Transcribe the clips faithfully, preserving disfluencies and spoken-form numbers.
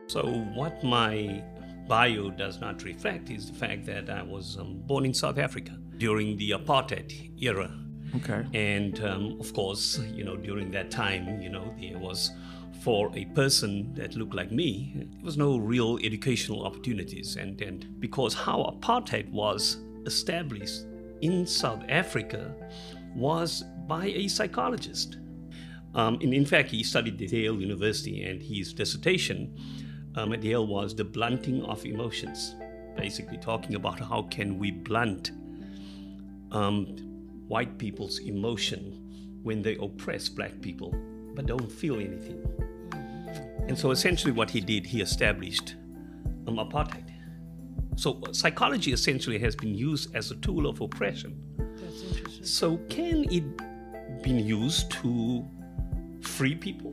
So, what my bio does not reflect is the fact that I was um, born in South Africa during the apartheid era. Okay. And um, of course, you know, during that time, you know, there was, for a person that looked like me, there was no real educational opportunities. And, and because how apartheid was established in South Africa was by a psychologist. Um, and in fact, he studied at Yale University, and his dissertation um, at Yale was the blunting of emotions, basically talking about how can we blunt um, white people's emotion when they oppress black people but don't feel anything. And so essentially what he did, he established um, apartheid. So psychology essentially has been used as a tool of oppression. That's interesting. So can it be used to free people?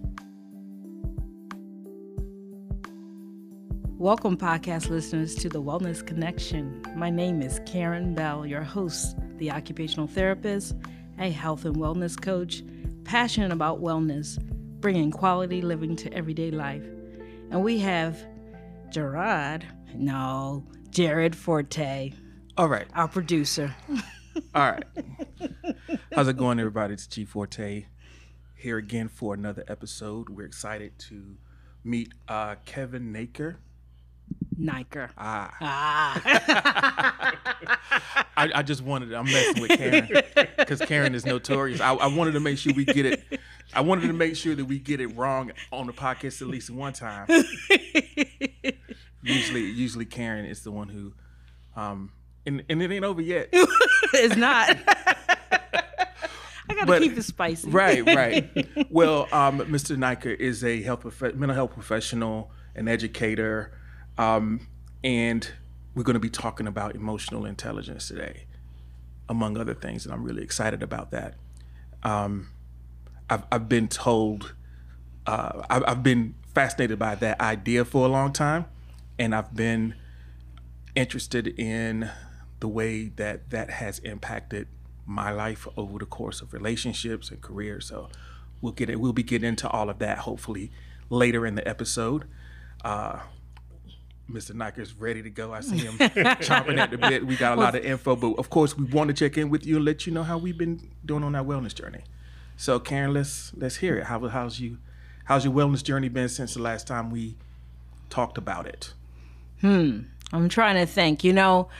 Welcome, podcast listeners, to the Wellness Connection. My name is Karen Bell, your host, the occupational therapist, a health and wellness coach, passionate about wellness, bringing quality living to everyday life. And we have Gerard, no, Jared Forte, All right. our producer. All right. How's it going, everybody? It's G Forte here again for another episode. We're excited to meet uh, Kevin Naker. Niker. Ah. Ah. I, I just wanted, I'm messing with Karen because Karen is notorious. I, I wanted to make sure we get it. I wanted to make sure that we get it wrong on the podcast at least one time. usually, usually Karen is the one who, um, and, and it ain't over yet. It's not. I gotta But- keep it spicy. Right, right. Well, um, Mister Niker is a health prof- mental health professional, an educator, um, and we're going to be talking about emotional intelligence today, among other things, and I'm really excited about that. Um, I've, I've been told, uh, I've, I've been fascinated by that idea for a long time, and I've been interested in the way that that has impacted my life over the course of relationships and career. So we'll get it. We'll be getting into all of that hopefully later in the episode. Uh, Mister Niker's ready to go. I see him chomping at the bit. We got a lot of info, but of course we want to check in with you and let you know how we've been doing on our wellness journey. So Karen, let's let's hear it. How how's you how's your wellness journey been since the last time we talked about it? Hmm. I'm trying to think. You know,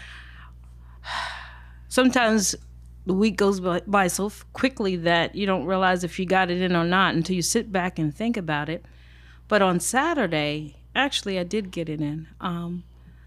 sometimes the week goes by, by so f- quickly that you don't realize if you got it in or not until you sit back and think about it. But on Saturday, actually, I did get it in. Um,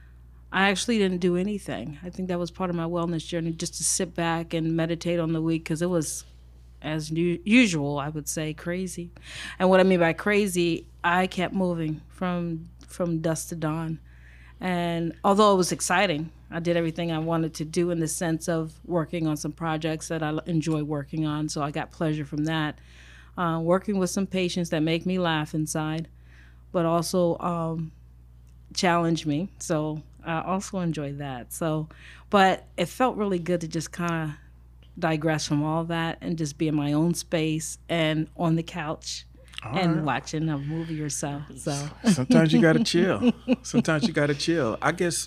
I actually didn't do anything. I think that was part of my wellness journey, just to sit back and meditate on the week, because it was, as u- usual, I would say, crazy. And what I mean by crazy, I kept moving from from dusk to dawn. And although it was exciting, I did everything I wanted to do in the sense of working on some projects that I enjoy working on. So I got pleasure from that. Uh, working with some patients that make me laugh inside, but also um, challenge me. So I also enjoyed that. So, but it felt really good to just kind of digress from all that and just be in my own space and on the couch All and right. watching a movie or so. So Sometimes you gotta chill. Sometimes you gotta chill. I guess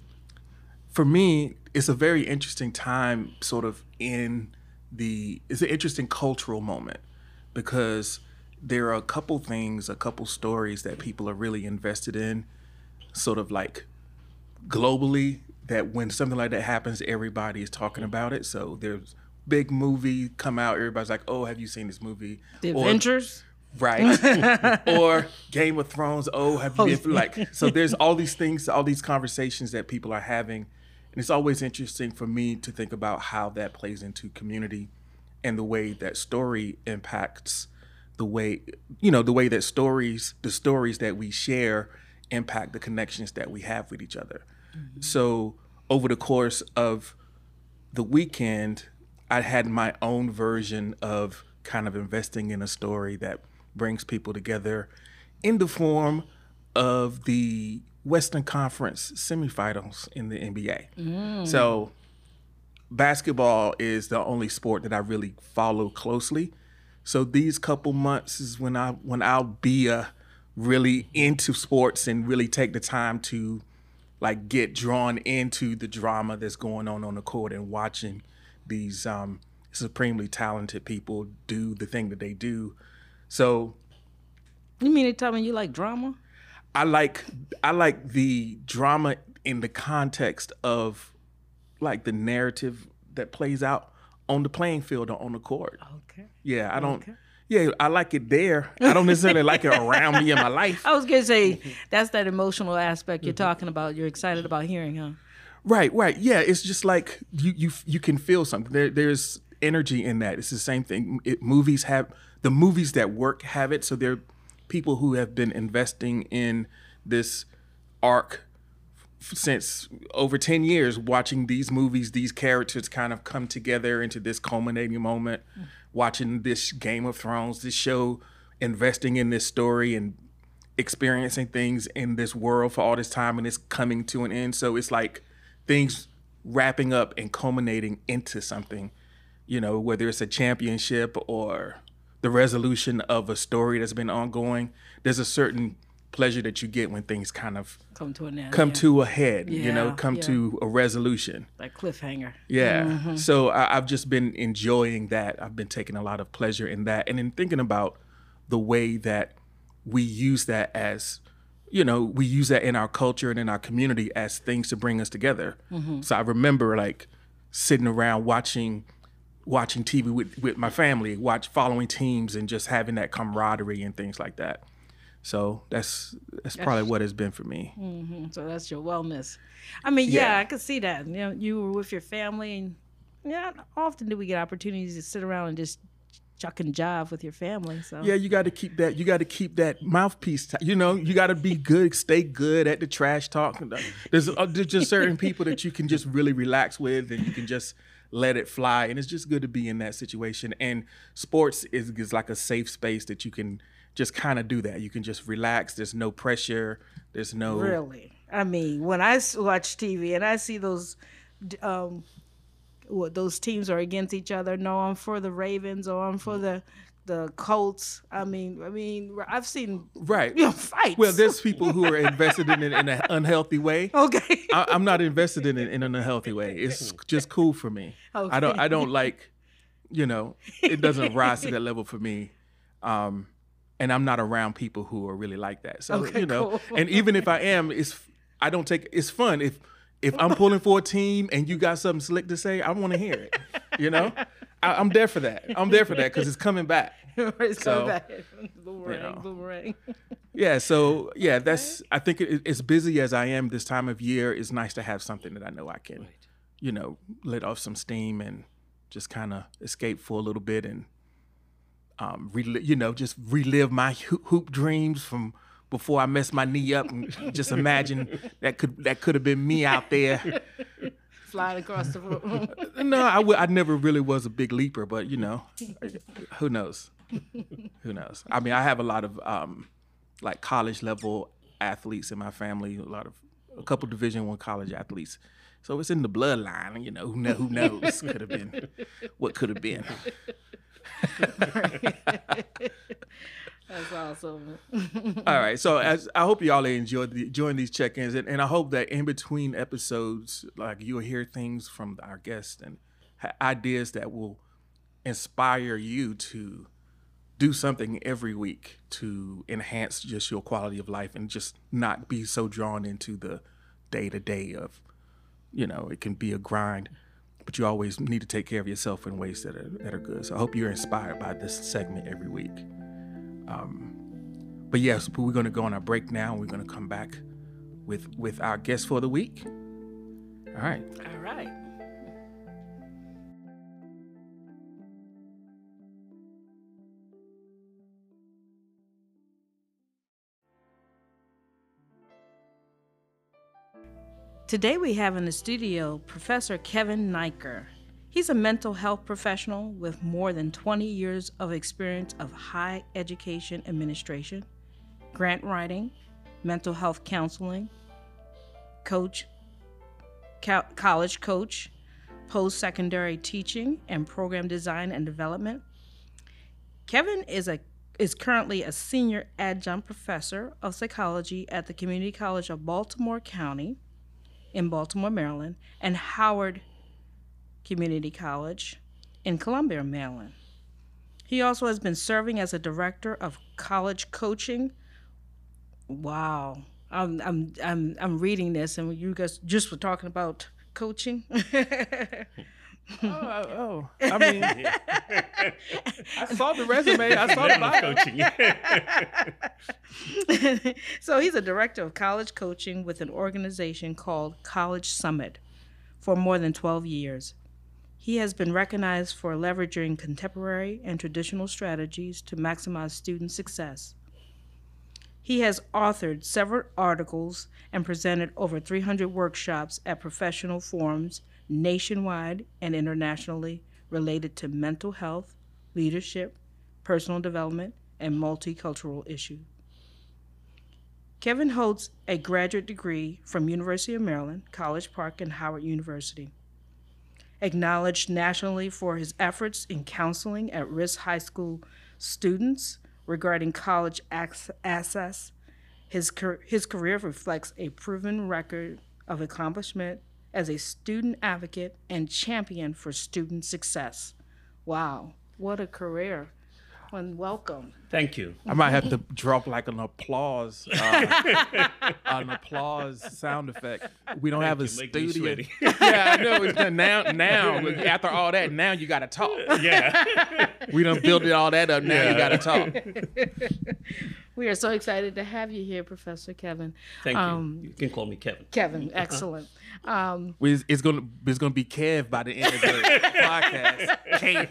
for me, it's a very interesting time sort of in the, it's an interesting cultural moment because there are a couple things, a couple stories that people are really invested in, sort of like globally, that when something like that happens, everybody is talking about it. So there's big movie come out, everybody's like, oh, have you seen this movie? the Or- Avengers. Right. Or Game of Thrones. Oh, have you been like, so there's all these things, all these conversations that people are having. And it's always interesting for me to think about how that plays into community and the way that story impacts the way, you know, the way that stories, the stories that we share impact the connections that we have with each other. Mm-hmm. So over the course of the weekend, I had my own version of kind of investing in a story that brings people together in the form of the Western Conference semifinals in the N B A. Mm. So basketball is the only sport that I really follow closely. So these couple months is when I when I'll be a really into sports and really take the time to like get drawn into the drama that's going on on the court and watching these um, supremely talented people do the thing that they do. So You mean to tell me you like drama? I like I like the drama in the context of like the narrative that plays out on the playing field or on the court. Okay. Yeah, I don't. Okay. Yeah, I like it there. I don't necessarily like it around me in my life. I was going to say, that's that emotional aspect you're talking about. You're excited about hearing, huh? Right, right. Yeah, it's just like you you you can feel something. There there's energy in that. It's the same thing. It, movies have the movies that work have it. So they're people who have been investing in this arc f- since over ten years, watching these movies, these characters kind of come together into this culminating moment, mm. watching this Game of Thrones, this show, investing in this story and experiencing things in this world for all this time, and it's coming to an end. So it's like things wrapping up and culminating into something, you know, whether it's a championship or the resolution of a story that's been ongoing. There's a certain pleasure that you get when things kind of come to an end, come yeah. to a head, yeah, you know, come yeah. to a resolution. Like cliffhanger. Yeah. Mm-hmm. So I, I've just been enjoying that. I've been taking a lot of pleasure in that. And in thinking about the way that we use that as, you know, we use that in our culture and in our community as things to bring us together. Mm-hmm. So I remember like sitting around watching watching T V with, with my family, watch following teams and just having that camaraderie and things like that. So that's that's probably what it's been for me. Mm-hmm. So that's your wellness. I mean, yeah, Yeah. I could see that. You know, you were with your family, and yeah, often do we get opportunities to sit around and just chuck and jive with your family. So Yeah, you got to keep that. You got to keep that mouthpiece. T- you know, you got to be good, stay good at the trash talk. There's, uh, there's just certain people that you can just really relax with, and you can just let it fly. And it's just good to be in that situation. And sports is, is like a safe space that you can just kind of do that. You can just relax. There's no pressure. There's no really. I mean, when I s- watch T V and I see those. Um, what those teams are against each other. No, I'm for the Ravens or I'm for the the Colts. I mean, I mean, I've seen right you know, fights. Well, there's people who are invested in it in an unhealthy way. Okay, I, I'm not invested in it in an unhealthy way. It's just cool for me. Okay. I don't. I don't like. You know, it doesn't rise to that level for me. Um, and I'm not around people who are really like that. So Okay, you know, cool. and even if I am, it's I don't take. It's fun if. If I'm pulling for a team and you got something slick to say, I want to hear it. You know, I, I'm there for that. I'm there for that because it's coming back. it's So, coming back. Boomerang, you know. boomerang. Yeah. So yeah, that's. I think it, as busy as I am this time of year, it's nice to have something that I know I can, you know, let off some steam and just kind of escape for a little bit and, um, rel- you know, just relive my hoop, hoop dreams from before I messed my knee up, and just imagine that could that could have been me out there. Flying across the room. No, I, w- I never really was a big leaper, but you know, who knows? Who knows? I mean, I have a lot of um, like college level athletes in my family. A lot of a couple Division One college athletes, so it's in the bloodline. You know, who, know, who knows? Could have been what could have been. That's awesome. All right, so as I hope y'all enjoyed the, enjoying these check-ins, and, and I hope that in between episodes, like you'll hear things from our guests and ha- ideas that will inspire you to do something every week to enhance just your quality of life and just not be so drawn into the day-to-day of, you know, it can be a grind, but you always need to take care of yourself in ways that are that are good. So I hope you're inspired by this segment every week. Um, but yes, we're going to go on our break now. And we're going to come back with with our guest for the week. All right. All right. Today we have in the studio Professor Kevin Naicker. He's a mental health professional with more than twenty years of experience of higher education administration, grant writing, mental health counseling, coach, co- college coach, post-secondary teaching, and program design and development. Kevin is a is currently a senior adjunct professor of psychology at the Community College of Baltimore County in Baltimore, Maryland, and Howard Community College in Columbia, Maryland. He also has been serving as a director of college coaching. Wow. I'm I'm I'm I'm reading this, and you guys just were talking about coaching. oh, oh, I mean, I saw the resume. I saw the bio. Coaching. So he's a director of college coaching with an organization called College Summit for more than twelve years. He has been recognized for leveraging contemporary and traditional strategies to maximize student success. He has authored several articles and presented over three hundred workshops at professional forums nationwide and internationally related to mental health, leadership, personal development, and multicultural issues. Kevin holds a graduate degree from University of Maryland, College Park, and Howard University. Acknowledged nationally for his efforts in counseling at-risk high school students regarding college access, his, his career reflects a proven record of accomplishment as a student advocate and champion for student success. Wow, what a career. And welcome. Thank you. I might have to drop like an applause, uh, an applause sound effect. We don't have a Make me studio. sweaty. Yeah, I know. It's done now, now after all that, now you got to talk. Yeah. We done built all that up. Now Yeah. you got to talk. We are so excited to have you here, Professor Kevin. Thank Um, you. You can call me Kevin. Kevin, excellent. Um, We- It's gonna it's gonna be Kev by the end of the podcast. Kev.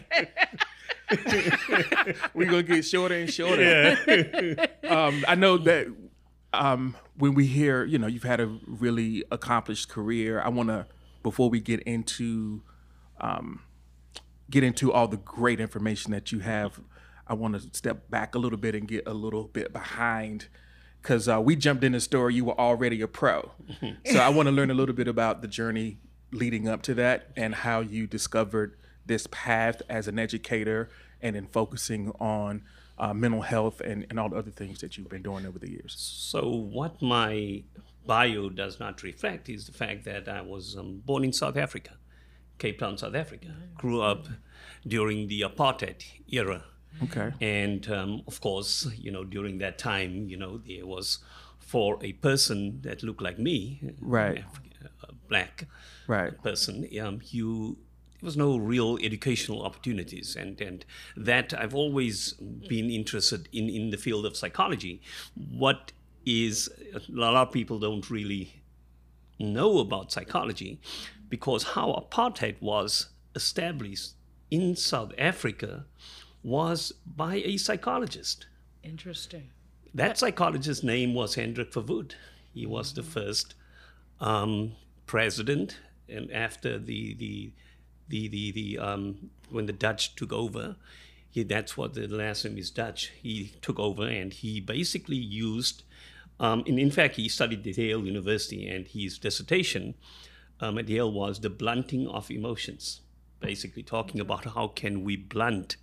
We're gonna get shorter and shorter. um, I know that um, when we hear, you know, you've had a really accomplished career. I want to, before we get into um, get into all the great information that you have, I want to step back a little bit and get a little bit behind, because uh, we jumped in the story. You were already a pro, so I want to learn a little bit about the journey leading up to that and how you discovered this path as an educator and in focusing on uh, mental health and, and all the other things that you've been doing over the years. So what my bio does not reflect is the fact that I was um, born in South Africa, Cape Town, South Africa. Grew up during the apartheid era. Okay. And um, of course, you know, during that time, you know, there was, for a person that looked like me, Right. African, a black Right. person, um, you there was no real educational opportunities, and and that I've always been interested in in the field of psychology. What is a lot of people don't really know about psychology, because how apartheid was established in South Africa was by a psychologist. interesting. That psychologist's name was Hendrik Verwoerd. He was the first um, president, and after the the the the, the um, when the Dutch took over, he, that's what the last name is Dutch. He took over, and he basically used, um, and in fact, he studied at Yale University, and his dissertation um, at Yale was the blunting of emotions, basically talking about how can we blunt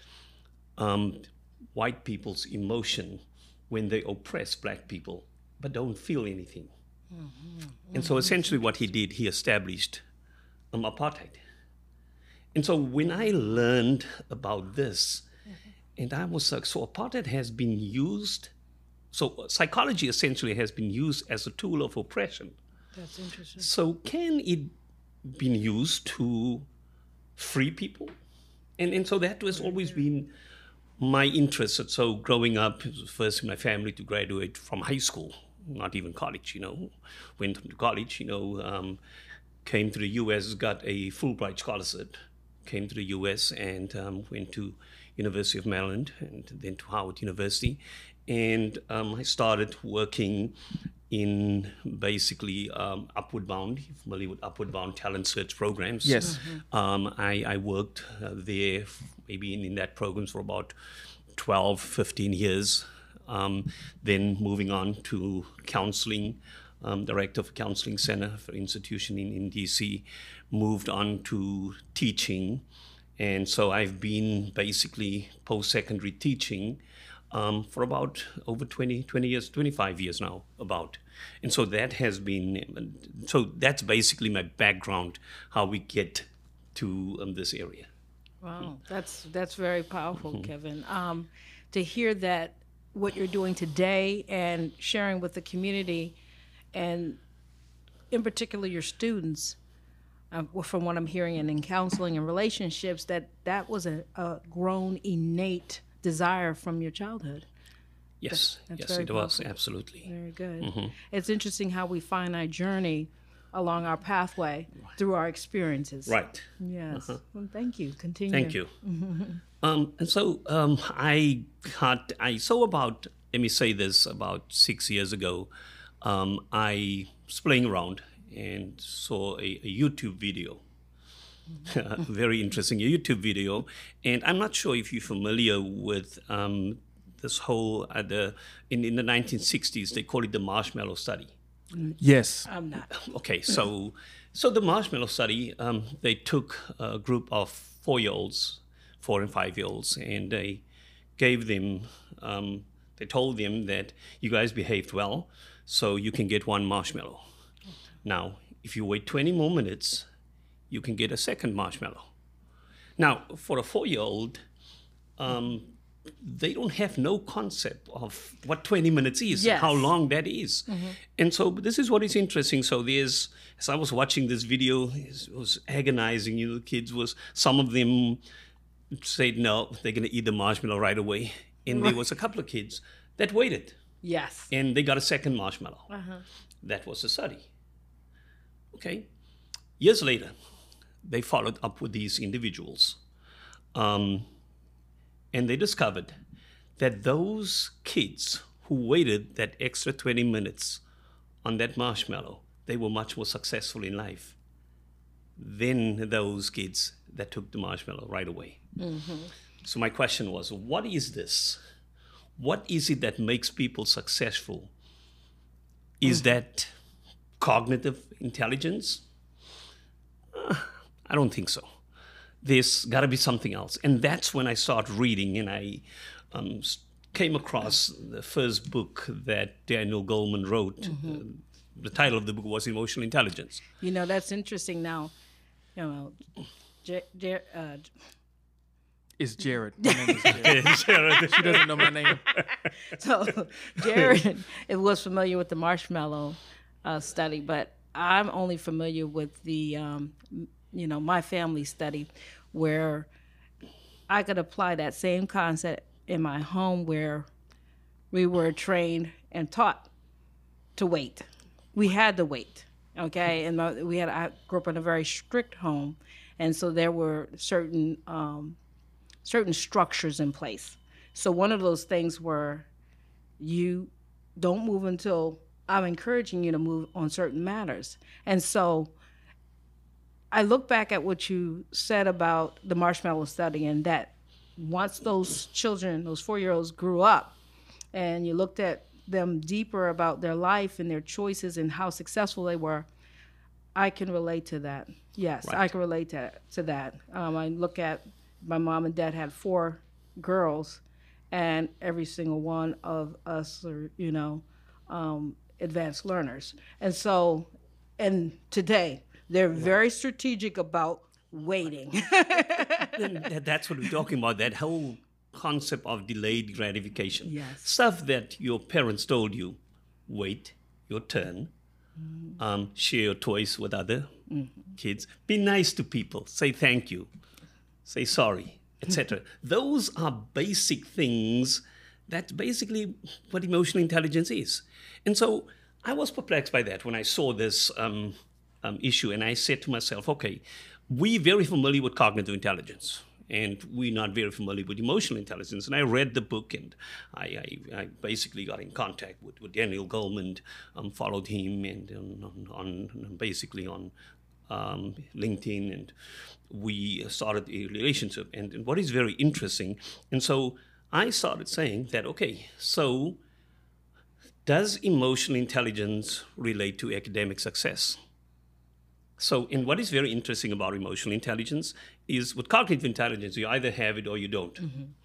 um, white people's emotion when they oppress black people but don't feel anything. Mm-hmm. And so essentially what he did, he established um, apartheid. And so when I learned about this, mm-hmm. and I was like, so apartheid has been used, so psychology essentially has been used as a tool of oppression. That's interesting. So can it be used to free people? And, and so that has always been my interest. So growing up, it was the first in my family to graduate from high school, not even college, you know. Went to college, you know, um, came to the U S, got a Fulbright scholarship, came to the U S and um, went to University of Maryland and then to Howard University. And um, I started working in basically um, Upward Bound, you're familiar with Upward Bound talent search programs. Yes. Mm-hmm. Um, I, I worked uh, there, f- maybe in, in that programs for about twelve, fifteen years. Um, then moving on to counseling, um, director of a counseling center for institution in, in D C, moved on to teaching. And so I've been basically post-secondary teaching um, for about over twenty, twenty years, twenty-five years now, about. And so that has been, so that's basically my background, how we get to um, this area. Wow, that's that's very powerful, Kevin. Um, to hear that what you're doing today and sharing with the community, and in particular your students, uh, from what I'm hearing and in counseling and relationships, that that was a, a grown innate desire from your childhood. Yes, That's yes, very it was, powerful. absolutely. Very good. It's interesting how we find our journey along our pathway through our experiences. Right. Yes. Well, thank you. Continue. Thank you. Um, and so um, I got, I so about, let me say this, about six years ago, um, I was playing around and saw a, a YouTube video. Very interesting, a YouTube video. And I'm not sure if you're familiar with um, this whole, uh, the, in, in the nineteen sixties, they call it the marshmallow study. Yes. I'm not. Okay, so so the marshmallow study, um, they took a group of four-year-olds, four and five-year-olds, and they gave them, um, they told them that you guys behaved well, so you can get one marshmallow. Now, if you wait twenty more minutes, you can get a second marshmallow. Now, for a four-year-old, um, they don't have no concept of what twenty minutes is, Yes. how long that is. And so this is what is interesting. So there's, as I was watching this video, it was agonizing, you know, kids was, some of them said, no, they're going to eat the marshmallow right away. And there was a couple of kids that waited, Yes. and they got a second marshmallow. That was the study. Okay. Years later, they followed up with these individuals. Um, And they discovered that those kids who waited that extra twenty minutes on that marshmallow, they were much more successful in life than those kids that took the marshmallow right away. So my question was, what is this? What is it that makes people successful? Is that cognitive intelligence? Uh, I don't think so. There's got to be something else. And that's when I started reading, and I um, came across the first book that Daniel Goleman wrote. Uh, the title of the book was Emotional Intelligence. You know, that's interesting now. You know, J- J- uh, It's Jared. My name is Jared. She doesn't know my name. so Jared it was familiar with the marshmallow uh, study, but I'm only familiar with the, um, you know, my family study, where I could apply that same concept in my home, where we were trained and taught to wait. We had to wait, okay? And my, we had I grew up in a very strict home, and so there were certain um, certain structures in place. So one of those things were, you don't move until I'm encouraging you to move on certain matters. And so I look back at what you said about the marshmallow study, and that once those children, those four-year-olds grew up, and you looked at them deeper about their life and their choices and how successful they were, I can relate to that. Yes, Right. I can relate to, to that. Um, I look at my mom and dad had four girls, and every single one of us are, you know, um, advanced learners. And so, and today, they're very strategic about waiting. And that- that's what we're talking about, that whole concept of delayed gratification. Yes. Stuff that your parents told you, wait your turn, um, share your toys with other kids, be nice to people, say thank you, say sorry, et cetera. Those are basic things. That's basically what emotional intelligence is. And so I was perplexed by that when I saw this um, um, issue, and I said to myself, okay, we're very familiar with cognitive intelligence, and we're not very familiar with emotional intelligence. And I read the book, and I, I, I basically got in contact with, with Daniel Goleman, um, followed him, and on, on, on basically on um, LinkedIn, and we started a relationship. And, and what is very interesting, and so I started saying that, okay, so does emotional intelligence relate to academic success? So, and what is very interesting about emotional intelligence is with cognitive intelligence, you either have it or you don't.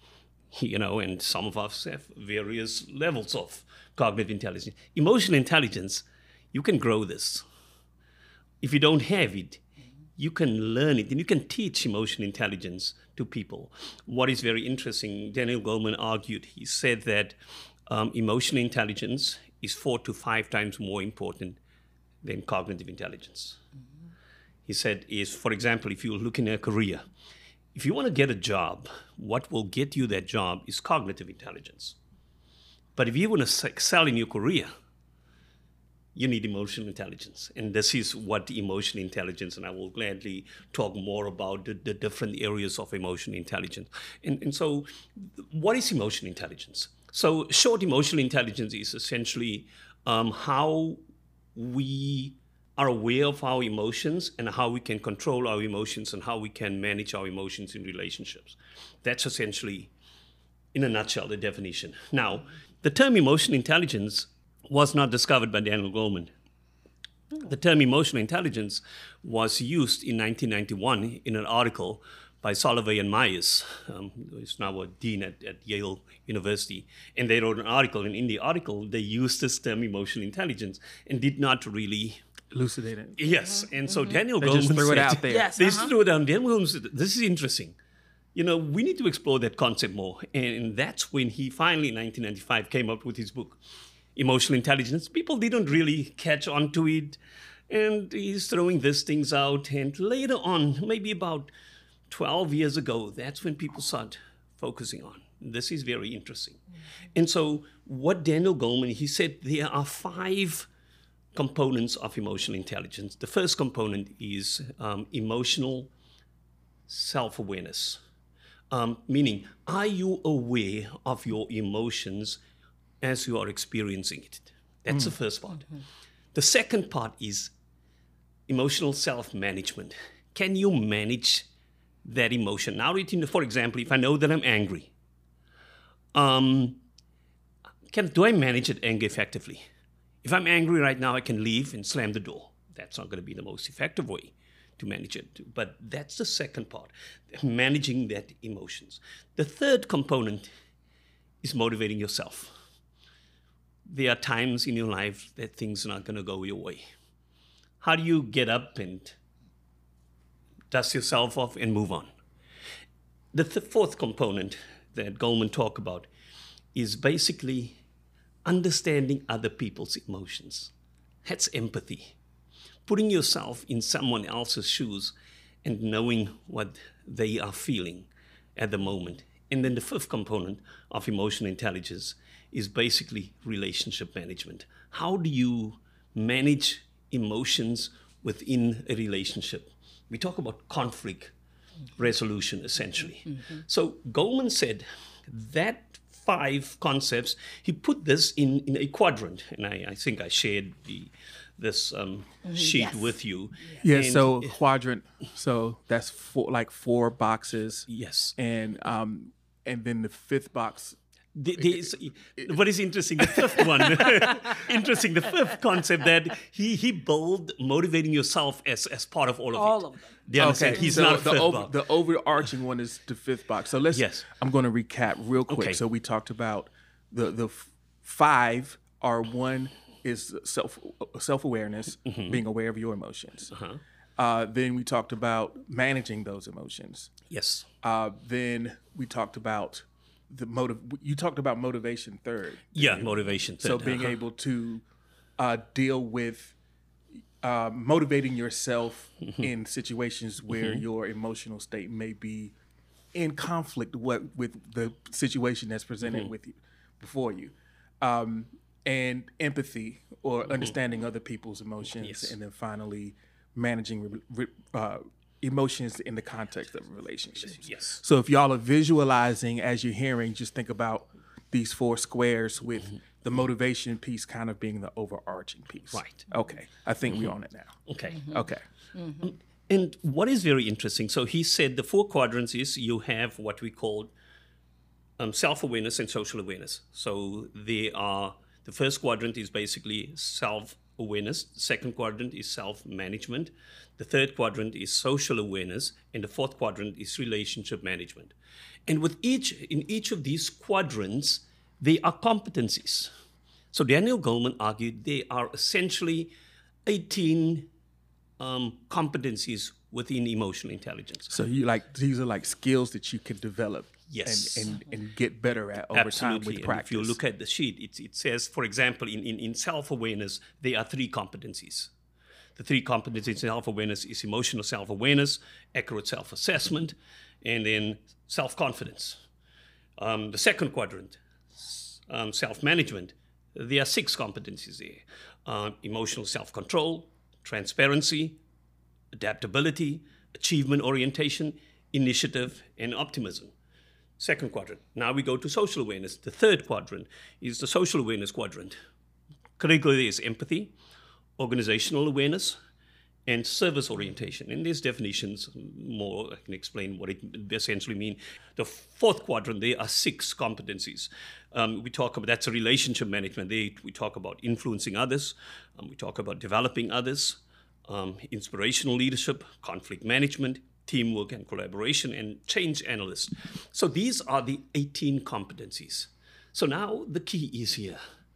you know, and some of us have various levels of cognitive intelligence. Emotional intelligence, you can grow this. If you don't have it, you can learn it, and you can teach emotional intelligence to people. What is very interesting, Daniel Goleman argued, he said that um, emotional intelligence is four to five times more important than cognitive intelligence. Mm-hmm. He said, is, for example, if you're looking at a career, if you want to get a job, what will get you that job is cognitive intelligence. But if you want to excel in your career, you need emotional intelligence. And this is what emotional intelligence, and I will gladly talk more about the, the different areas of emotional intelligence. And, and so what is emotional intelligence? So short emotional intelligence is essentially um, how we are aware of our emotions and how we can control our emotions and how we can manage our emotions in relationships. That's essentially, in a nutshell, the definition. Now, the term emotional intelligence was not discovered by Daniel Goleman. The term emotional intelligence was used in nineteen ninety-one in an article by Salovey and Myers, um, who is now a dean at, at Yale University. And they wrote an article, and in the article, they used this term emotional intelligence and did not really elucidate it. Yes, and so Daniel They Goleman just threw said, it out there. Yes, they uh-huh. just threw it down. Daniel Goleman said, this is interesting. You know, we need to explore that concept more. And that's when he finally, in nineteen ninety-five, came up with his book, Emotional Intelligence. People didn't really catch on to it. And he's throwing these things out. And later on, maybe about twelve years ago, that's when people started focusing on. This is very interesting. Mm-hmm. And so what Daniel Goleman, he said there are five components of emotional intelligence. The first component is um, emotional self-awareness, um, meaning, are you aware of your emotions as you are experiencing it? That's mm. the first part. Mm-hmm. The second part is emotional self-management. Can you manage that emotion? Now, for example, if I know that I'm angry, um, can, do I manage that anger effectively? If I'm angry right now, I can leave and slam the door. That's not going to be the most effective way to manage it. But that's the second part, managing that emotions. The third component is motivating yourself. There are times in your life that things are not going to go your way. How do you get up and dust yourself off and move on? The th- fourth component that Goleman talked about is basically understanding other people's emotions. That's empathy. Putting yourself in someone else's shoes and knowing what they are feeling at the moment. And then the fifth component of emotional intelligence is basically relationship management. How do you manage emotions within a relationship? We talk about conflict resolution, essentially. Mm-hmm. So Goleman said that five concepts, he put this in, in a quadrant, and I, I think I shared the this um, mm-hmm. sheet yes. with you. Yeah, and so quadrant, so that's four, like four boxes. Yes. And um, and then the fifth box. The, the, what is interesting, the fifth one, interesting, the fifth concept that he he built motivating yourself as, as part of all of all it. Of them. Do okay, he's so not the, fifth over, box. the overarching one is the fifth box. So let's, yes. I'm going to recap real quick. Okay. So we talked about the, the f- five are one is self, self-awareness, mm-hmm. being aware of your emotions. Uh-huh. Uh, then we talked about managing those emotions. Yes. Uh, then we talked about the motive. You talked about motivation third. Yeah, you? motivation third. So being uh-huh. able to uh, deal with uh, motivating yourself mm-hmm. in situations where mm-hmm. your emotional state may be in conflict with, with the situation that's presented mm-hmm. with you before you. Um, and empathy or mm-hmm. understanding other people's emotions. Yes. And then finally managing re- uh, emotions in the context of relationships. Yes. So if y'all are visualizing as you're hearing, just think about these four squares with mm-hmm. the motivation piece kind of being the overarching piece. Right. Okay. I think mm-hmm. we're on it now. Okay. Mm-hmm. Okay. Mm-hmm. And what is very interesting, so he said the four quadrants is you have what we call um, self-awareness and social awareness. So they are, the first quadrant is basically self awareness. The second quadrant is self-management. The third quadrant is social awareness. And the fourth quadrant is relationship management. And with each, in each of these quadrants, they are competencies. So Daniel Goleman argued they are essentially eighteen um, competencies within emotional intelligence. So you like these are like skills that you can develop, Yes. and, and, and get better at over Absolutely. time with And practice. if you look at the sheet, it, it says, for example, in, in, in self-awareness, there are three competencies. The three competencies in self-awareness is emotional self-awareness, accurate self-assessment, and then self-confidence. Um, the second quadrant, um, self-management, there are six competencies there. Uh, emotional self-control, transparency, adaptability, achievement orientation, initiative, and optimism. Second quadrant. Now we go to social awareness. The third quadrant is the social awareness quadrant. Critically is empathy, organizational awareness, and service orientation. And there's definitions more, I can explain what it essentially means. The fourth quadrant, there are six competencies. Um, we talk about, that's a relationship management. They, we talk about influencing others. Um, we talk about developing others, um, inspirational leadership, conflict management, teamwork and collaboration, and change analyst. So these are the eighteen competencies. So now the key is here.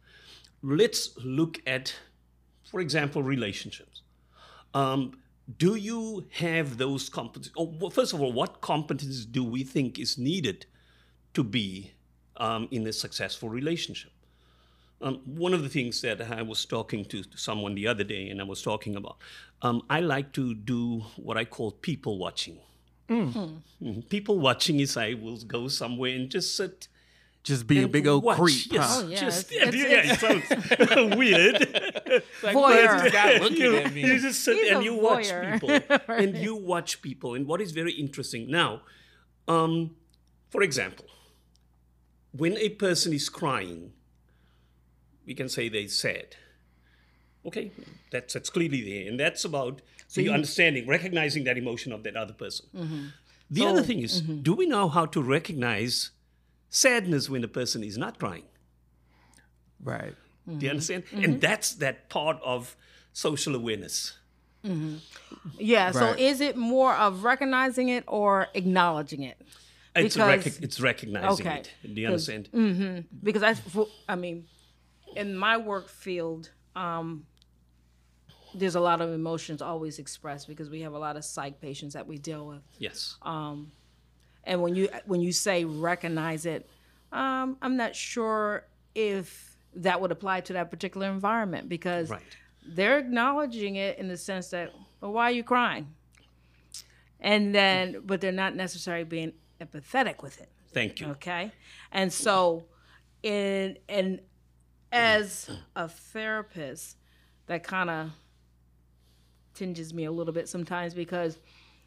Let's look at, for example, relationships. Um, do you have those competencies? Oh, well, first of all, what competencies do we think is needed to be um, in a successful relationship? Um, one of the things that I was talking to, to someone the other day, and I was talking about, um, I like to do what I call people watching. Mm. Mm. People watching is I will go somewhere and just sit. Just be a big old watch. creep. Yes, Huh? Oh, yeah, just, it's- yeah, it's- yeah, it sounds weird. Voyeur. This guy looking you, at me. you just sit He's and a you watch voyeur. people. Right. And you watch people. And what is very interesting now, um, for example, when a person is crying, we can say they're sad. Okay, that's, that's clearly there. And that's about the you- understanding, recognizing that emotion of that other person. Mm-hmm. The So- other thing is, do we know how to recognize sadness when a person is not crying? Right. Do you understand? Mm-hmm. And that's that part of social awareness. Yeah. So Right. is it more of recognizing it or acknowledging it? It's, Because- rec- it's recognizing Okay. it. Do you 'Cause- understand? Because I, for- I mean, in my work field, um, there's a lot of emotions always expressed because we have a lot of psych patients that we deal with. Yes. And when you when you say recognize it, um, I'm not sure if that would apply to that particular environment because Right. they're acknowledging it in the sense that, well, why are you crying? And then, but they're not necessarily being empathetic with it. Thank you. Okay, and so, in and as a therapist, that kind of tinges me a little bit sometimes because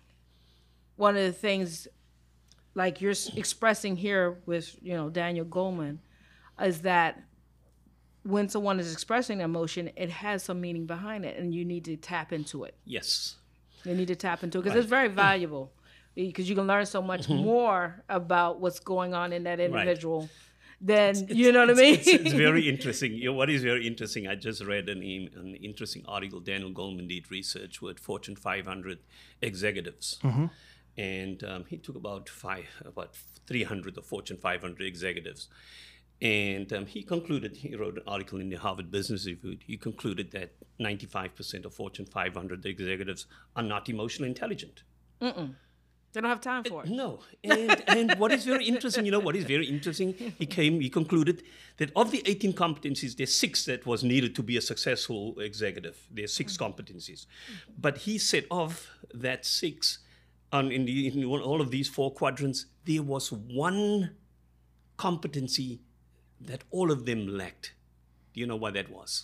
one of the things, like you're s- expressing here with you know Daniel Goleman, is that when someone is expressing emotion, it has some meaning behind it, and you need to tap into it. Yes. You need to tap into it because it's very valuable because you can learn so much more about what's going on in that individual than you know what I mean. It's, it's very interesting. You know, what is very interesting, I just read an, e- an interesting article. Daniel Goleman did research with Fortune five hundred executives. And um, he took about five, about three hundred of Fortune five hundred executives. And um, he concluded, he wrote an article in the Harvard Business Review. He concluded that ninety-five percent of Fortune five hundred executives are not emotionally intelligent. They don't have time for it. No, and and what is very interesting, you know, what is very interesting, he came, he concluded that of the eighteen competencies, there's six that was needed to be a successful executive. There's six competencies, but he said of that six, um, in the in one- all of these four quadrants, there was one competency that all of them lacked. Do you know what that was?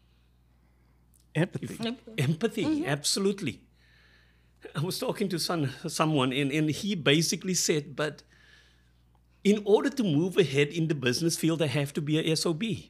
Empathy. Empathy, absolutely. I was talking to some, someone, and, and he basically said, but in order to move ahead in the business field, I have to be a S O B.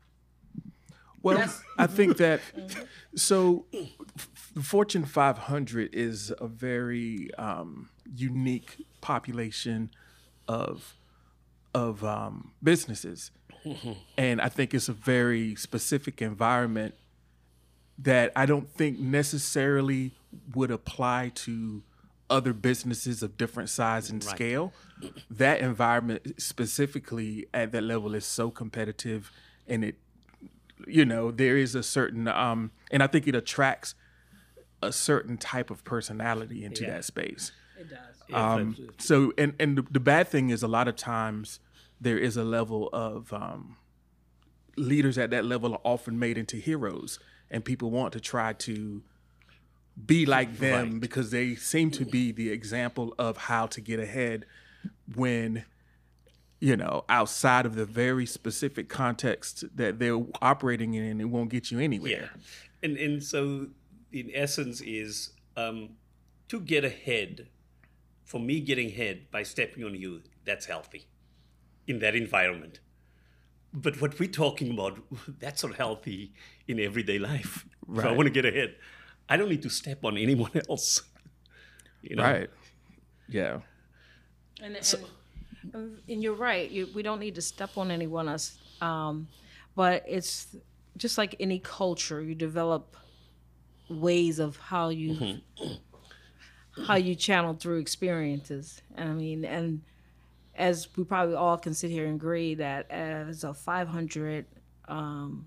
Well, I think that so the Fortune five hundred is a very um, unique population of of um, businesses, and I think it's a very specific environment that I don't think necessarily would apply to other businesses of different size and Right. scale. That environment specifically at that level is so competitive, and it, you know, there is a certain, um, and I think it attracts a certain type of personality into Yeah. that space. It does. Yeah, Um, absolutely. so, and and the, the bad thing is a lot of times there is a level of um, leaders at that level are often made into heroes, and people want to try to be like them Right. because they seem to be the example of how to get ahead when, you know, outside of the very specific context that they're operating in, it won't get you anywhere. Yeah, and and so in essence is um, to get ahead. For me, getting ahead by stepping on you, that's healthy in that environment. But what we're talking about, that's not healthy in everyday life. If I Right. want to get ahead, I don't need to step on anyone else. You know? Right. Yeah. And, and, and you're right. You, we don't need to step on anyone else. Um, but it's just like any culture. You develop ways of how you how you channel through experiences. And I mean, and as we probably all can sit here and agree that as a five hundred um,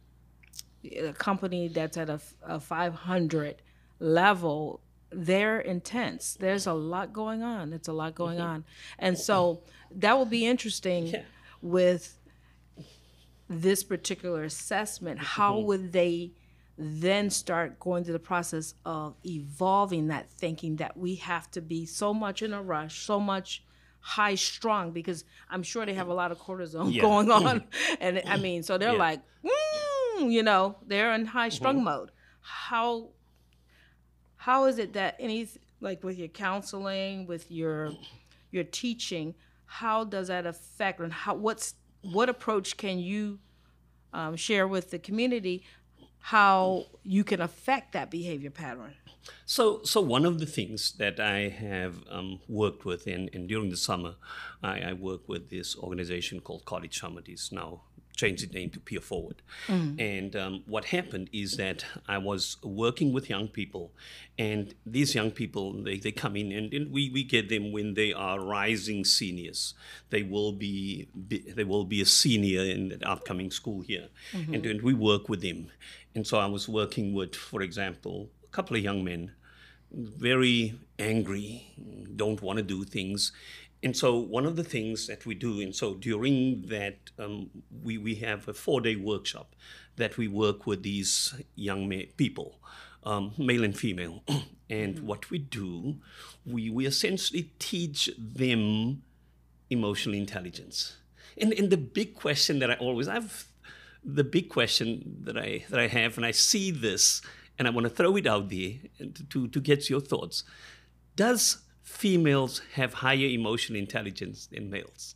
a company that's at a, a five hundred level, they're intense. There's a lot going on. It's a lot going on. And so that will be interesting Yeah. with this particular assessment. How would they then start going through the process of evolving that thinking that we have to be so much in a rush, so much high strung, because I'm sure they have a lot of cortisone Yeah. going on. And I mean, so they're Yeah. like, mm, you know, they're in high strung mode. How how is it that any, like with your counseling, with your your teaching, how does that affect, and how what's what approach can you um, share with the community how you can affect that behavior pattern? So, so one of the things that I have um, worked with, and, and during the summer, I, I work with this organization called College Summit. It's now changed its name to Peer Forward. And um, what happened is that I was working with young people, and these young people, they, they come in, and, and we, we get them when they are rising seniors. They will be, be they will be a senior in the upcoming school year, and, and we work with them. And so I was working with, for example, a couple of young men, very angry, don't want to do things. And so one of the things that we do, and so during that, um, we, we have a four-day workshop that we work with these young ma- people, um, male and female. And what we do, we, we essentially teach them emotional intelligence. And, and the big question that I always, I've, the big question that I, that I have, and I see this, and I want to throw it out there and to, to get your thoughts. Does females have higher emotional intelligence than males?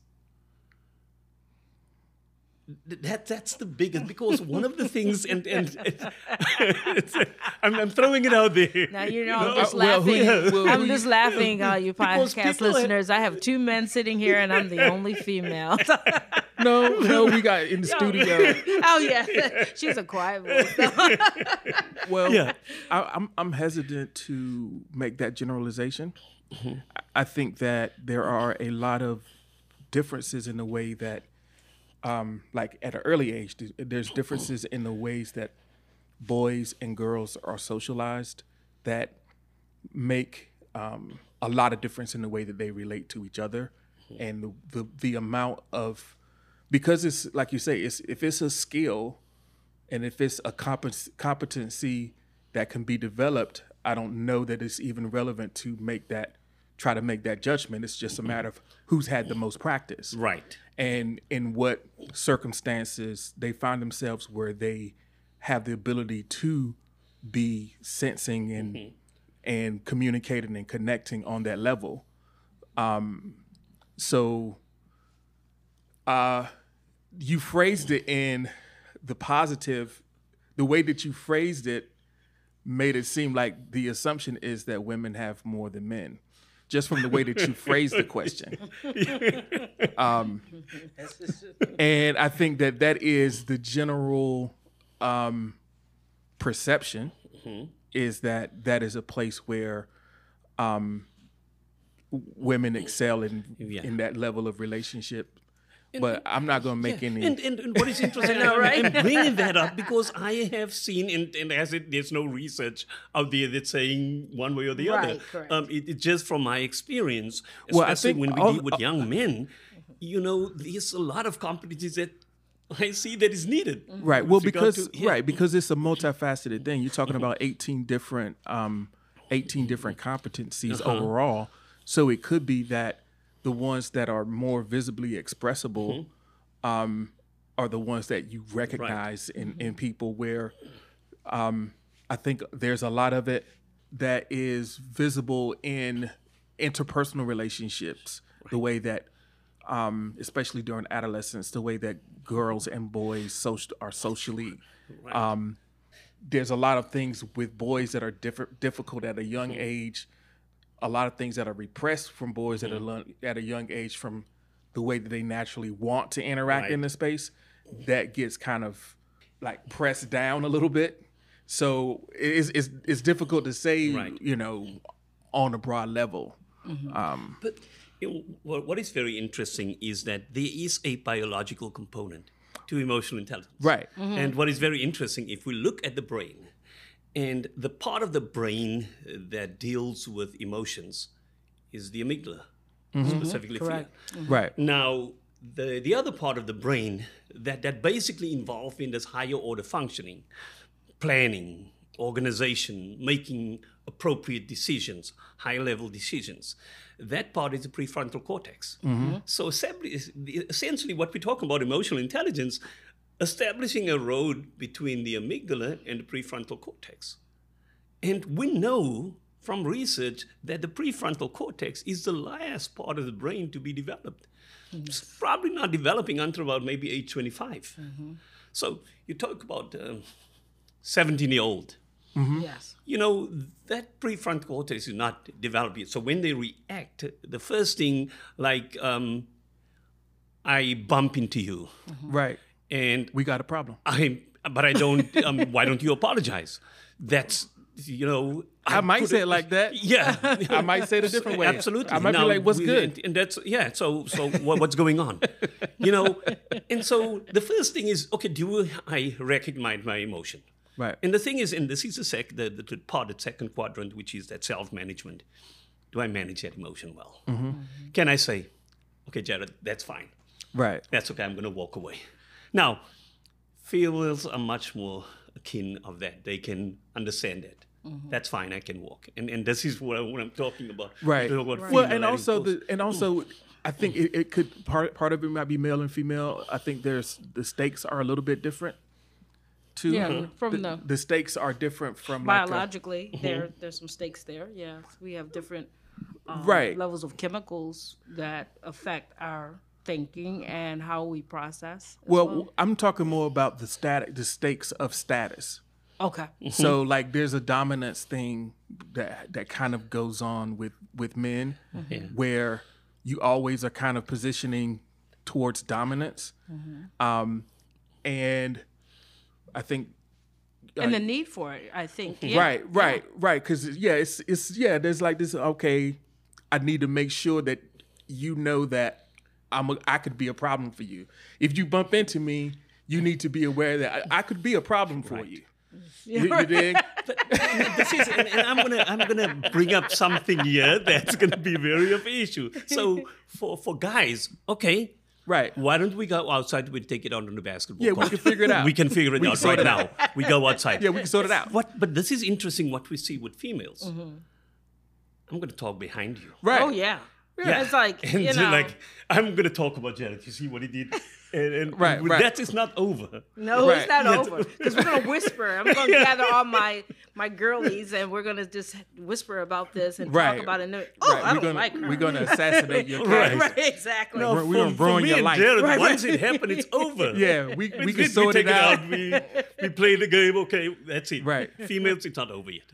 That that's the biggest, because one of the things, and and it's, I'm, I'm throwing it out there. Now you know I'm just Uh, well, who- laughing. well, I'm who- just laughing, uh, you Because podcast people are- listeners. I have two men sitting here, and I'm the only female. No, no, we got in the studio. Oh yeah, she's a quiet voice. Well, Yeah. I, I'm I'm hesitant to make that generalization. I- I think that there are a lot of differences in the way that, um, like at an early age, th- there's differences in the ways that boys and girls are socialized that make um, a lot of difference in the way that they relate to each other, and the the, the amount of, because it's like you say, it's if it's a skill and if it's a compet- competency that can be developed, I don't know that it's even relevant to make that, try to make that judgment. It's just a matter of who's had the most practice. Right. And in what circumstances they find themselves where they have the ability to be sensing and and communicating and connecting on that level. Um, so uh, you phrased it in the positive, the way that you phrased it made it seem like the assumption is that women have more than men, just from the way that you phrased the question. Um, and I think that that is the general um, perception mm-hmm. is that that is a place where um, women excel in Yeah. in that level of relationship. But I'm not going to make Yeah. any. And, and, and what is interesting, know, right? I'm bringing that up because I have seen, and, and as it, there's no research out there that's saying one way or the Right, other. correct. Um, it, it's just from my experience, Well, I especially think when we all- deal with young men, you know, there's a lot of competencies that I see that is needed. Right. Well, with regard because to- yeah. right because it's a multifaceted thing. You're talking about eighteen different um, eighteen different competencies Uh-huh. overall. So it could be that the ones that are more visibly expressible Mm-hmm. um, are the ones that you recognize in, in people. Where um, I think there's a lot of it that is visible in interpersonal relationships. The way that Um, especially during adolescence, the way that girls and boys social, are socially. Right. Um, there's a lot of things with boys that are different, difficult at a young age. A lot of things that are repressed from boys at a lo- at a young age from the way that they naturally want to interact Right. in the space. That gets kind of like pressed down a little bit. So it's it's, it's difficult to say, Right. you know, on a broad level. Um, But you know, what, what is very interesting is that there is a biological component to emotional intelligence. right. And what is very interesting, if we look at the brain, and the part of the brain that deals with emotions is the amygdala, specifically fear. Correct. Right. Now, the, the other part of the brain that, that basically involved in this higher order functioning, planning, organization, making appropriate decisions, high level decisions, that part is the prefrontal cortex. So essentially, essentially what we're talking about emotional intelligence, establishing a road between the amygdala and the prefrontal cortex. And we know from research that the prefrontal cortex is the last part of the brain to be developed. It's probably not developing until about maybe age twenty-five. So you talk about um, seventeen-year-old. Yes. You know, that prefrontal cortex is not developed yet. So when they react, the first thing, like um, I bump into you, Right. and We got a problem. I, but I don't. Um, why don't you apologize? That's you know. I, might put say it like that. Yeah, I might say it a different way. Absolutely. I might Now, be like, "What's we- good?" And, and that's yeah. So so what, what's going on? You know. And so the first thing is, okay, do I recognize my emotion? Right. And the thing is, and this is the, sec, the, the, the part, the second quadrant, which is that self-management. Do I manage that emotion well? Mm-hmm. Can I say, okay, Jared, that's fine. Right. That's okay, I'm going to walk away. Now, females are much more akin of that. They can understand it. That's fine, I can walk. And and this is what, I, what I'm talking about. Right. I'm talking about Well, female and also letting the and also I think it, it could part part of it might be male and female. I think there's the stakes are a little bit different. Too. Yeah, from the, the- the stakes are different from like a- Biologically, there there's some stakes there. Yeah, we have different um, Right. levels of chemicals that affect our thinking and how we process. as well, well. I'm talking more about the static the stakes of status. Okay. So like there's a dominance thing that that kind of goes on with with men Yeah. where you always are kind of positioning towards dominance. Um, and I think And the need for it, I think. Yeah. right, right, right cuz yeah, it's it's yeah, there's like this okay, I need to make sure that you know that I'm a, I could be a problem for you. If you bump into me, you need to be aware that I, I could be a problem for you. You, you dig? This is, and, and I'm gonna I'm gonna bring up something here that's gonna be very of issue. So for for guys, okay, Right. why don't we go outside? We take it out on the basketball Yeah, we court. can figure it out. We can figure it We can out sort right it now. out. We go outside. Yeah, we can sort it out. What? But this is interesting. What we see with females. I'm gonna talk behind you. Right. Oh yeah. Yeah. It's like and you so, know. like I'm gonna talk about Jared. You see what he did, and, and Right, right. that is not over. No, Right. it's not Yeah. over because we're gonna whisper. I'm gonna gather all my my girlies and we're gonna just whisper about this and Right. talk about it. And, oh, Right. I we're don't gonna like her. we're gonna assassinate your Right. case. right, exactly. No, We're- we're for, gonna for ruin me your and life. Jared, Right, once right. it happened, it's over. Yeah, we we can we sort take it out. We we play the game. Okay, that's it. Right. Females, it's not over yet.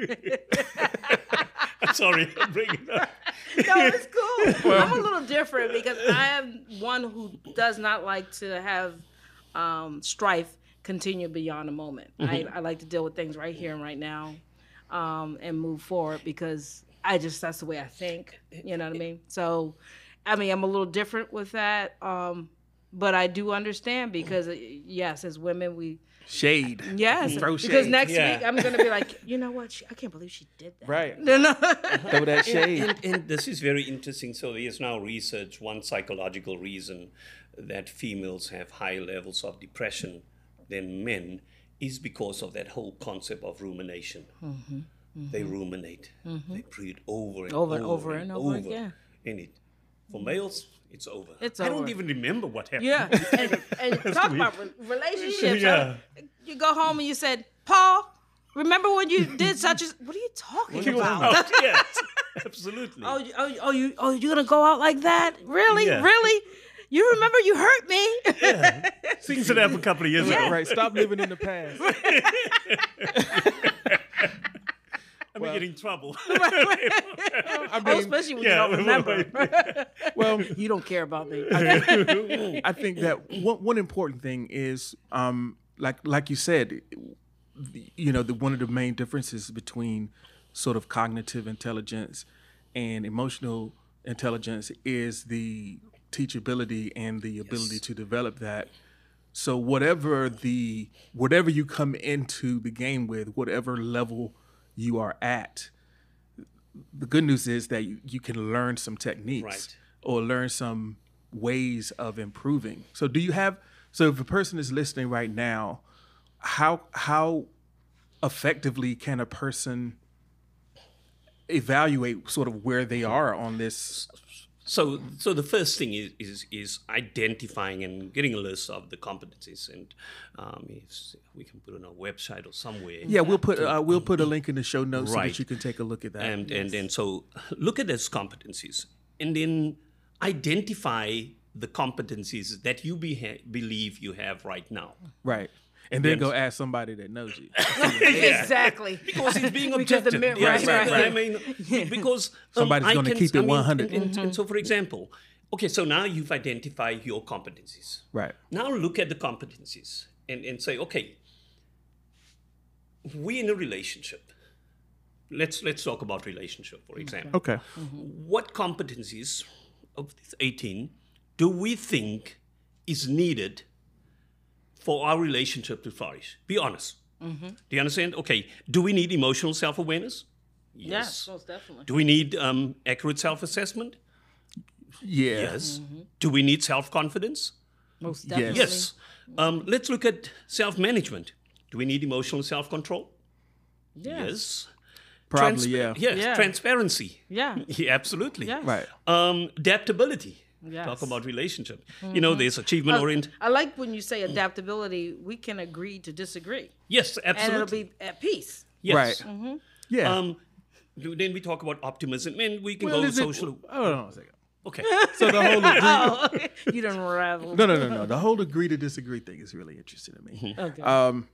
I'm sorry, I'm bringing it up. No, it's cool. I'm a little different because I am one who does not like to have um, strife continue beyond a moment. I, I like to deal with things right here and right now, um, and move forward because I just that's the way I think. You know what I mean? So, I mean, I'm a little different with that, um, but I do understand because uh, yes, as women we. Shade. Yes, Throw because shade. next Yeah. week I'm gonna be like, you know what? She, I can't believe she did that. Right. No, no. Throw that shade. And, and this is very interesting. So there's now research, one psychological reason that females have higher levels of depression than men is because of that whole concept of rumination. Mm-hmm, mm-hmm. They ruminate. Mm-hmm. They breathe over and Over over, and over and over again. In it. For males, it's over. It's I over. don't even remember what happened. Yeah, and, and talk about re- relationships. Yeah. huh? You go home and you said, Paul, remember when you did such as? What are you talking about? Oh, yes, absolutely. Oh, you- oh, you- oh, you, oh, you're gonna go out like that? Really, Yeah. really? You remember you hurt me? Yeah. Things that happened a couple of years Yeah. ago. Right. Stop living in the past. I'm Well- getting in trouble. I Oh, mean, especially when yeah. you don't remember. well, You don't care about me. I think that one, one important thing is, um, like like you said, you know, the, one of the main differences between sort of cognitive intelligence and emotional intelligence is the teachability and the ability Yes. to develop that. So whatever the whatever you come into the game with, whatever level you are at, the good news is that you, you can learn some techniques Right. or learn some ways of improving. So do you have so if a person is listening right now, how how effectively can a person evaluate sort of where they are on this? So, so the first thing is, is is identifying and getting a list of the competencies, and um, if we can put it on our website or somewhere. Yeah, we'll put uh, we'll put a link in the show notes so Right. that you can take a look at that. And and and so look at those competencies, and then identify the competencies that you be, believe you have right now. right. And then Yes. go ask somebody that knows you. Exactly. Because it's being Because the objective. mir- Yes, right, right, I mean, because um, Somebody's I gonna can- keep it I mean, one hundred. And, and, and so, for example, okay, so now you've identified your competencies. Right. Now look at the competencies and, and say, okay, we in a relationship. Let's let's talk about relationship, for example. Okay. What competencies of these eighteen do we think is needed for our relationship to flourish? Be honest. Do you understand? Okay, do we need emotional self-awareness? Yes, most definitely. Do we need um, accurate self-assessment? Yeah. Yes. Do we need self-confidence? Most Yes. definitely. Yes. Um, let's look at self-management. Do we need emotional self-control? Yes. Probably, Transpa- yeah. Yes. Yeah. Transparency. Yeah. Yeah, absolutely. Yes. Right. Um, adaptability. Yes. Talk about relationship. You know, there's achievement oriented. I like when you say adaptability. We can agree to disagree, Yes, and it'll absolutely. be at peace. Yes. Right. Yeah. Um, then we talk about optimism, and we can Well, go is it- social. Hold on a second. Okay. So the whole agree, Oh, you done ravel. no, no, no, no. The whole agree to disagree thing is really interesting to me. Okay. Um,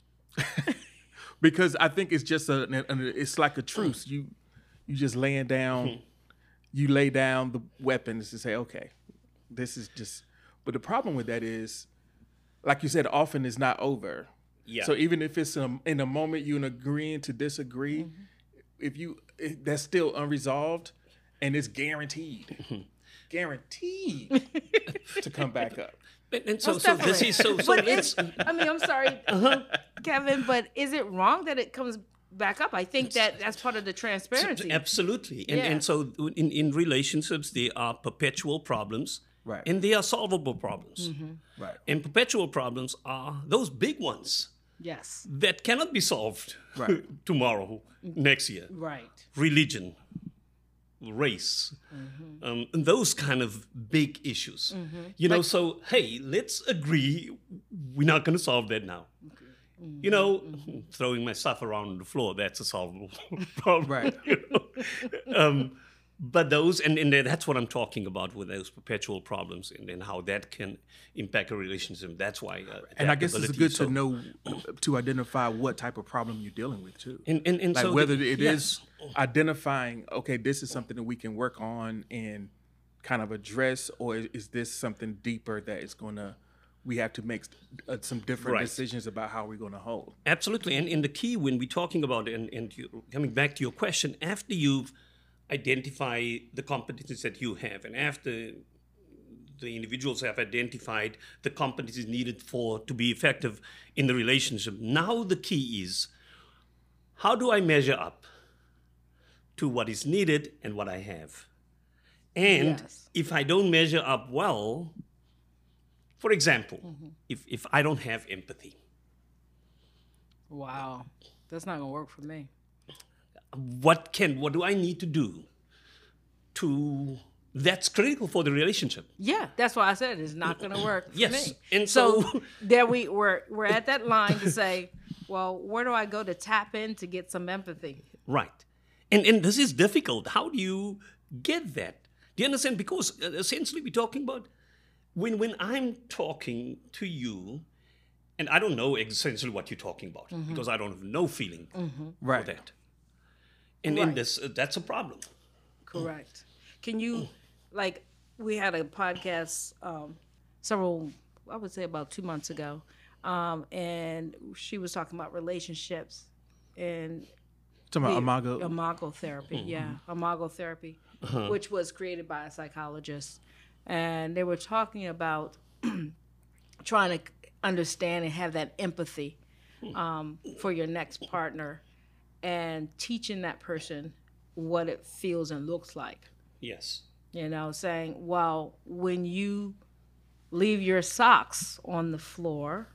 because I think it's just a, an, it's like a truce. You, you just laying down, you lay down the weapons to say, okay, this is just. But the problem with that is, like you said, often it's not over. Yeah. So even if it's in a, in a moment you're agreeing to disagree, if you if that's still unresolved, and it's guaranteed, guaranteed to come back up. And, and so, Most so this definitely. is so. So but let's. it's, I mean, I'm sorry, Kevin, but is it wrong that it comes back up? I think that that's part of the transparency. Absolutely. And, Yeah. and so in, in relationships, there are perpetual problems. Right. And they are solvable problems. Right. And perpetual problems are those big ones Yes. that cannot be solved Right. tomorrow, next year. Right. Religion, race, um, and those kind of big issues. You know, so hey, let's agree we're not going to solve that now. You know, throwing my stuff around on the floor, that's a solvable problem. Right. you know? um, but those, and, and that's what I'm talking about with those perpetual problems and, and how that can impact a relationship. That's why. Uh, And I guess it's adaptability good is so- to know to identify what type of problem you're dealing with too. And, and, and Like so whether the- it yes. is identifying, okay, this is something that we can work on and kind of address, or is this something deeper that is going to we have to make uh, some different Right. decisions about how we're going to hold. Absolutely. And, and the key when we're talking about, and, and you, coming back to your question, after you've identified the competencies that you have, and after the individuals have identified the competencies needed for to be effective in the relationship, now the key is, how do I measure up to what is needed and what I have? And Yes. if I don't measure up well, for example, Mm-hmm. if, if I don't have empathy, Wow. That's not going to work for me. what can what do I need to do to that's critical for the relationship. Yeah, that's why I said it's not going to work for Yes, me. and so, so- there we we're we're at that line to say, well, where do I go to tap in to get some empathy? Right. And and this is difficult. How do you get that? Do you understand? Because uh, essentially we're talking about when when I'm talking to you, and I don't know essentially what you're talking about because I don't have no feeling Right. for that. And in Right. this, uh, that's a problem. Correct. Can you, like, we had a podcast um, several, I would say about two months ago, um, and she was talking about relationships and Talking about the- Imago. imago therapy, yeah, imago therapy, Uh-huh. which was created by a psychologist, and they were talking about trying to understand and have that empathy um, for your next partner, and teaching that person what it feels and looks like. Yes. You know, saying, well, when you leave your socks on the floor,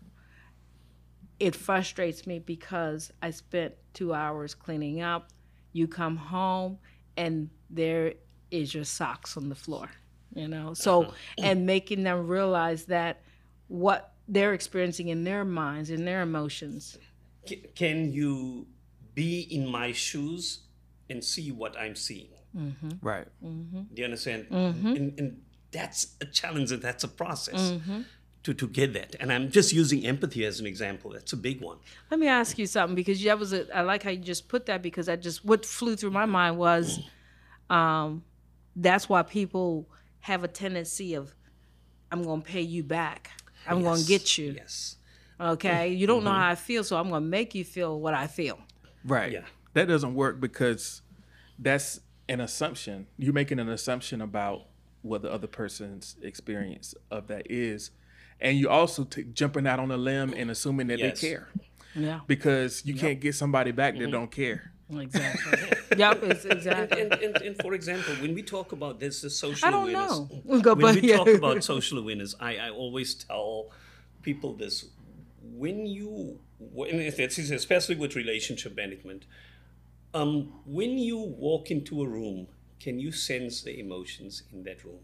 it frustrates me because I spent two hours cleaning up. You come home and there is your socks on the floor, you know? So, and making them realize that what they're experiencing in their minds, in their emotions. C- can you be in my shoes and see what I'm seeing? Right. Do you understand? Mm-hmm. And, and that's a challenge and that's a process to, to get that. And I'm just using empathy as an example. That's a big one. Let me ask you something, because that was a, I like how you just put that, because I just, what flew through my mind was, um, that's why people have a tendency of, I'm going to pay you back. I'm going to Yes. get you. Yes. Okay. You don't know how I feel, so I'm going to make you feel what I feel. Right. Yeah. That doesn't work because that's an assumption. You're making an assumption about what the other person's experience of that is. And you also t- jumping out on a limb and assuming that Yes. they care. Yeah. Because you can't get somebody back that don't care. Exactly. Yep. It's exactly. And, and, and for example, when we talk about this, the social I don't awareness, know. Go, when but we yeah. talk about social awareness, I, I always tell people this: when you, when it's especially with relationship management, um, when you walk into a room, can you sense the emotions in that room?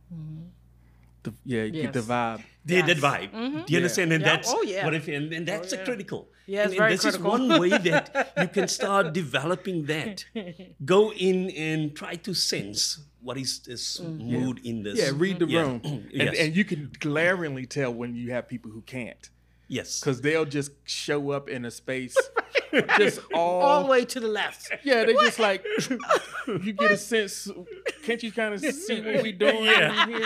The, yeah, you get the Yes. vibe. The, Yes. that vibe. Do you understand? And Yeah. that's Oh, yeah. what if, and, and that's Oh, a yeah. critical. Yeah, it's and, very and this critical. is one way that you can start developing that. Go in and try to sense what is this mood in this. Yeah, read the Yeah. room. And, Yes. and you can glaringly tell when you have people who can't. Yes. Because they'll just show up in a space just all, All the way to the left. yeah, they just like you get a sense. Can't you kind of see what we doing Yeah. in here?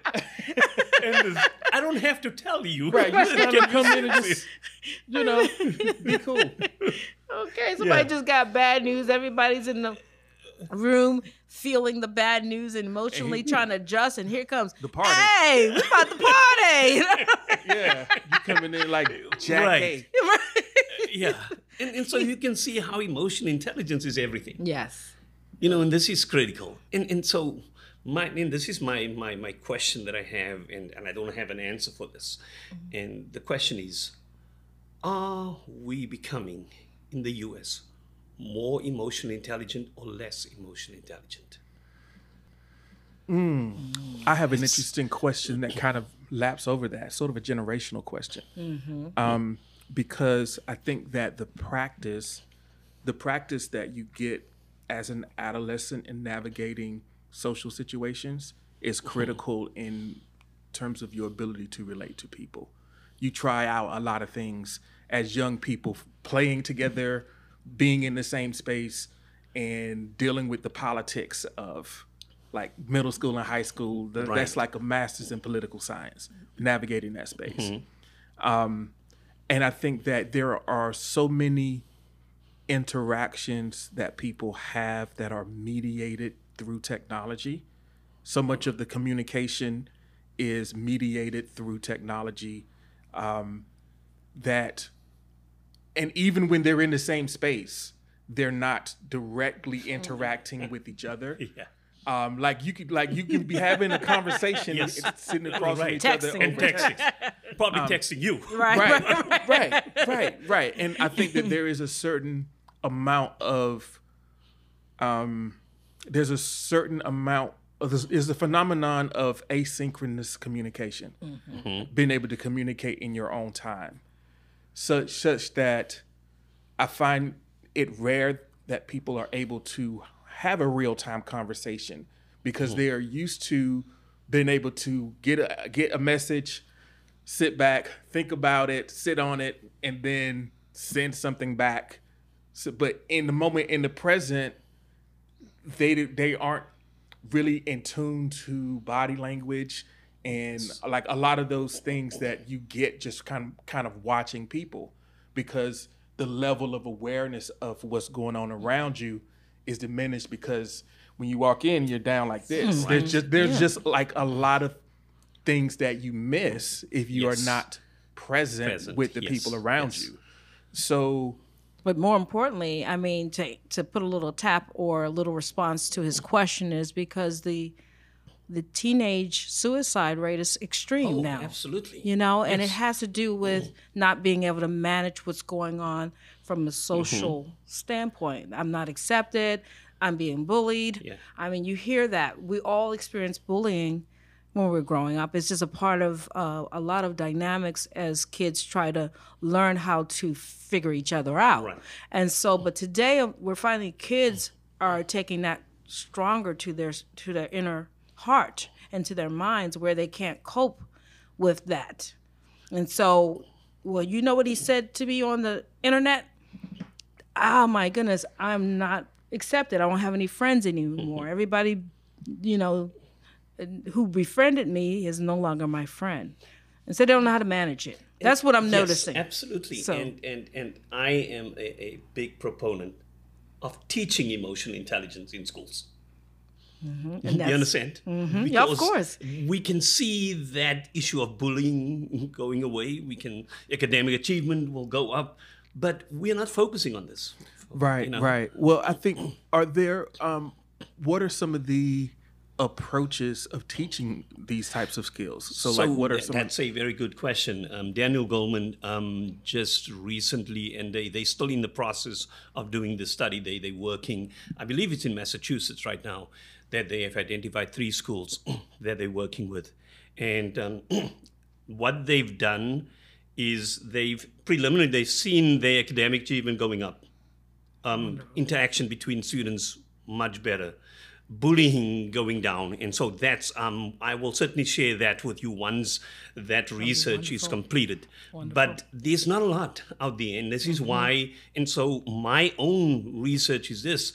And this- I don't have to tell you. Right, you just gotta come in and just you know be cool. Okay, somebody Yeah. just got bad news. Everybody's in the room feeling the bad news and emotionally trying to adjust, and here comes The party. Hey, we about to party. Yeah, you coming in like Jack Right. A. Yeah. And, and so you can see how emotional intelligence is everything. Yes. You know, and this is critical. And and so my and this is my my my question that I have, and, and I don't have an answer for this. And the question is, are we becoming in the U S more emotionally intelligent or less emotionally intelligent? I have an interesting question that kind of laps over that, sort of a generational question. Um, because I think that the practice, the practice that you get as an adolescent in navigating social situations is critical in terms of your ability to relate to people. You try out a lot of things as young people, playing together, being in the same space, and dealing with the politics of like middle school and high school. The, Right. That's like a master's in political science, navigating that space. Um, and I think that there are so many interactions that people have that are mediated through technology. So much of the communication is mediated through technology, um, that, and even when they're in the same space, they're not directly interacting with each other. Yeah. Um, like you could, like you could be having a conversation Yes. and sitting across from Right. each other Texting. over And texting. Probably texting you. Right. right, right, right, right. And I think that there is a certain amount of, um, there's a certain amount of this is the phenomenon of asynchronous communication, Mm-hmm. being able to communicate in your own time, such such that I find it rare that people are able to have a real time conversation because they are used to being able to get a get a message, sit back, think about it, sit on it, and then send something back. So, but in the moment, in the present, they they aren't really in tune to body language and like a lot of those things that you get just kind of kind of watching people, because the level of awareness of what's going on around you is diminished because when you walk in, you're down like this. There's just there's just like a lot of things that you miss if you Yes. are not present, Present, with the yes, people around yes. you. So But more importantly, I mean, to to put a little tap or a little response to his question is because the the teenage suicide rate is extreme Oh, now. absolutely. You know, and it Yes. has to do with not being able to manage what's going on from a social Mm-hmm. standpoint. I'm not accepted. I'm being bullied. Yeah. I mean, you hear that. We all experience bullying when we're growing up. It's just a part of uh, a lot of dynamics as kids try to learn how to figure each other out. Right. And so, but today uh, we're finding kids are taking that stronger to their to their inner heart and to their minds where they can't cope with that. And so, well, you know what he said to me on the internet? Oh my goodness, I'm not accepted. I don't have any friends anymore. Everybody, you know, who befriended me is no longer my friend. And so they don't know how to manage it. That's what I'm Yes, noticing. absolutely. So- And, and, and I am a, a big proponent of teaching emotional intelligence in schools. And You that's- understand? Yeah, of Because course. we can see that issue of bullying going away. We can academic achievement will go up, but we're not focusing on this. Right, you know? right. Well, I think are there um what are some of the approaches of teaching these types of skills? So, like what are th- some That's a very good question. Um, Daniel Goleman um, just recently, and they they still in the process of doing the study. They they working. I believe it's in Massachusetts right now that they have identified three schools that they're working with, and um, what they've done is they've preliminarily they've seen their academic achievement going up, um, interaction between students much better, bullying going down, and so that's um, I will certainly share that with you once that research is completed. But there's not a lot out there, and this is why. And so my own research is this: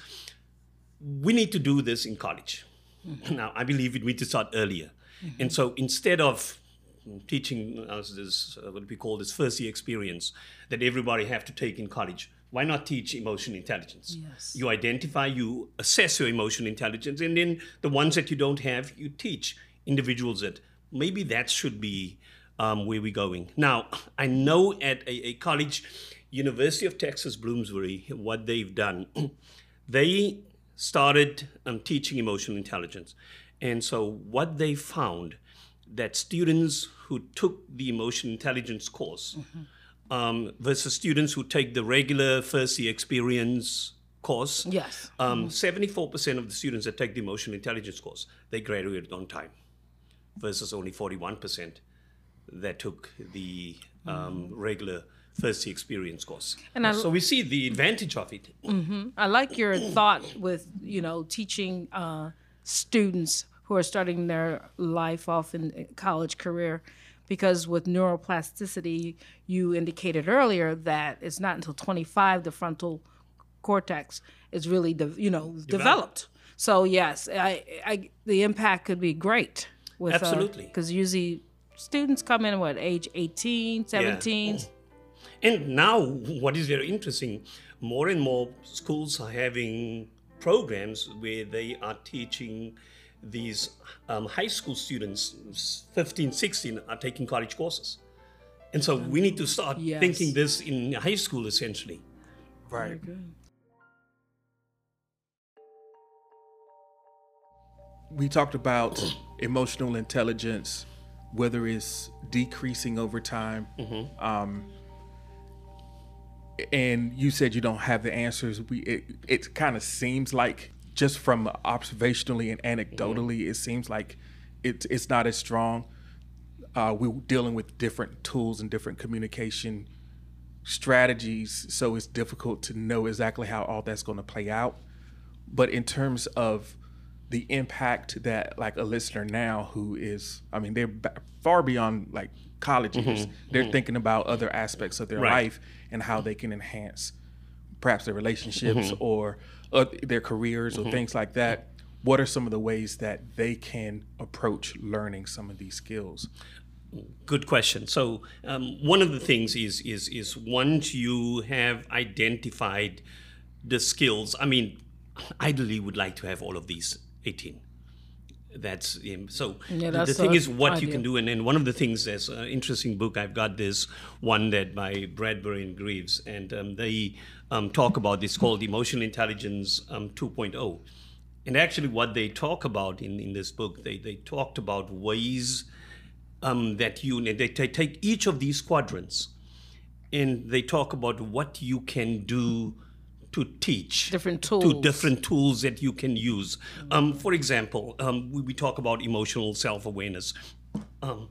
we need to do this in college. Now I believe we need to start earlier, and so instead of teaching us this uh, what we call this first year experience that everybody have to take in college, why not teach emotional intelligence? Yes. You identify, you assess your emotional intelligence, and then the ones that you don't have, you teach individuals that. Maybe that should be um, where we're going. Now, I know at a, a college, University of Texas Bloomsbury, what they've done, they started um, teaching emotional intelligence. And so what they found that students who took the emotional intelligence course um, versus students who take the regular first year experience course, Yes. um, seventy-four percent of the students that take the emotional intelligence course, they graduated on time versus only forty-one percent that took the um, regular first year experience course. And I- so we see the advantage of it. I like your thought with, you know, teaching uh, students who are starting their life off in college career, because with neuroplasticity, you indicated earlier that it's not until twenty-five the frontal cortex is really, de- you know, developed. So yes, I, I the impact could be great. With, Absolutely. Because uh, usually students come in at what, age eighteen, seventeen? Yeah. And now what is very interesting, more and more schools are having programs where they are teaching these um, high school students, fifteen, sixteen, are taking college courses. And so we need to start Yes. thinking this in high school, essentially. Right. We talked about emotional intelligence, whether it's decreasing over time. Mm-hmm. Um, and you said you don't have the answers. We it, it kind of seems like, just from observationally and anecdotally, mm-hmm. it seems like it, it's not as strong. Uh, we're dealing with different tools and different communication strategies, so it's difficult to know exactly how all that's going to play out. But in terms of the impact that, like, a listener now who is, I mean, they're b- far beyond like college years. Mm-hmm. They're mm-hmm. thinking about other aspects of their right. life and how they can enhance perhaps their relationships mm-hmm. or uh, their careers mm-hmm. or things like that. What are some of the ways that they can approach learning some of these skills? Good question. So um, one of the things is is is once you have identified the skills, I mean, ideally would like to have all of these eighteen. That's um, so. Yeah, the, that's the thing is what idea. you can do, and then one of the things. There's an interesting book. I've got this one that by Bradbury and Greaves, and um, they um, talk about this called Emotional Intelligence um, two point oh. And actually, what they talk about in, in this book, they they talked about ways um, that you they, they take each of these quadrants, and they talk about what you can do to teach different tools to different tools that you can use. Um, for example, um, we, we talk about emotional self-awareness. Um,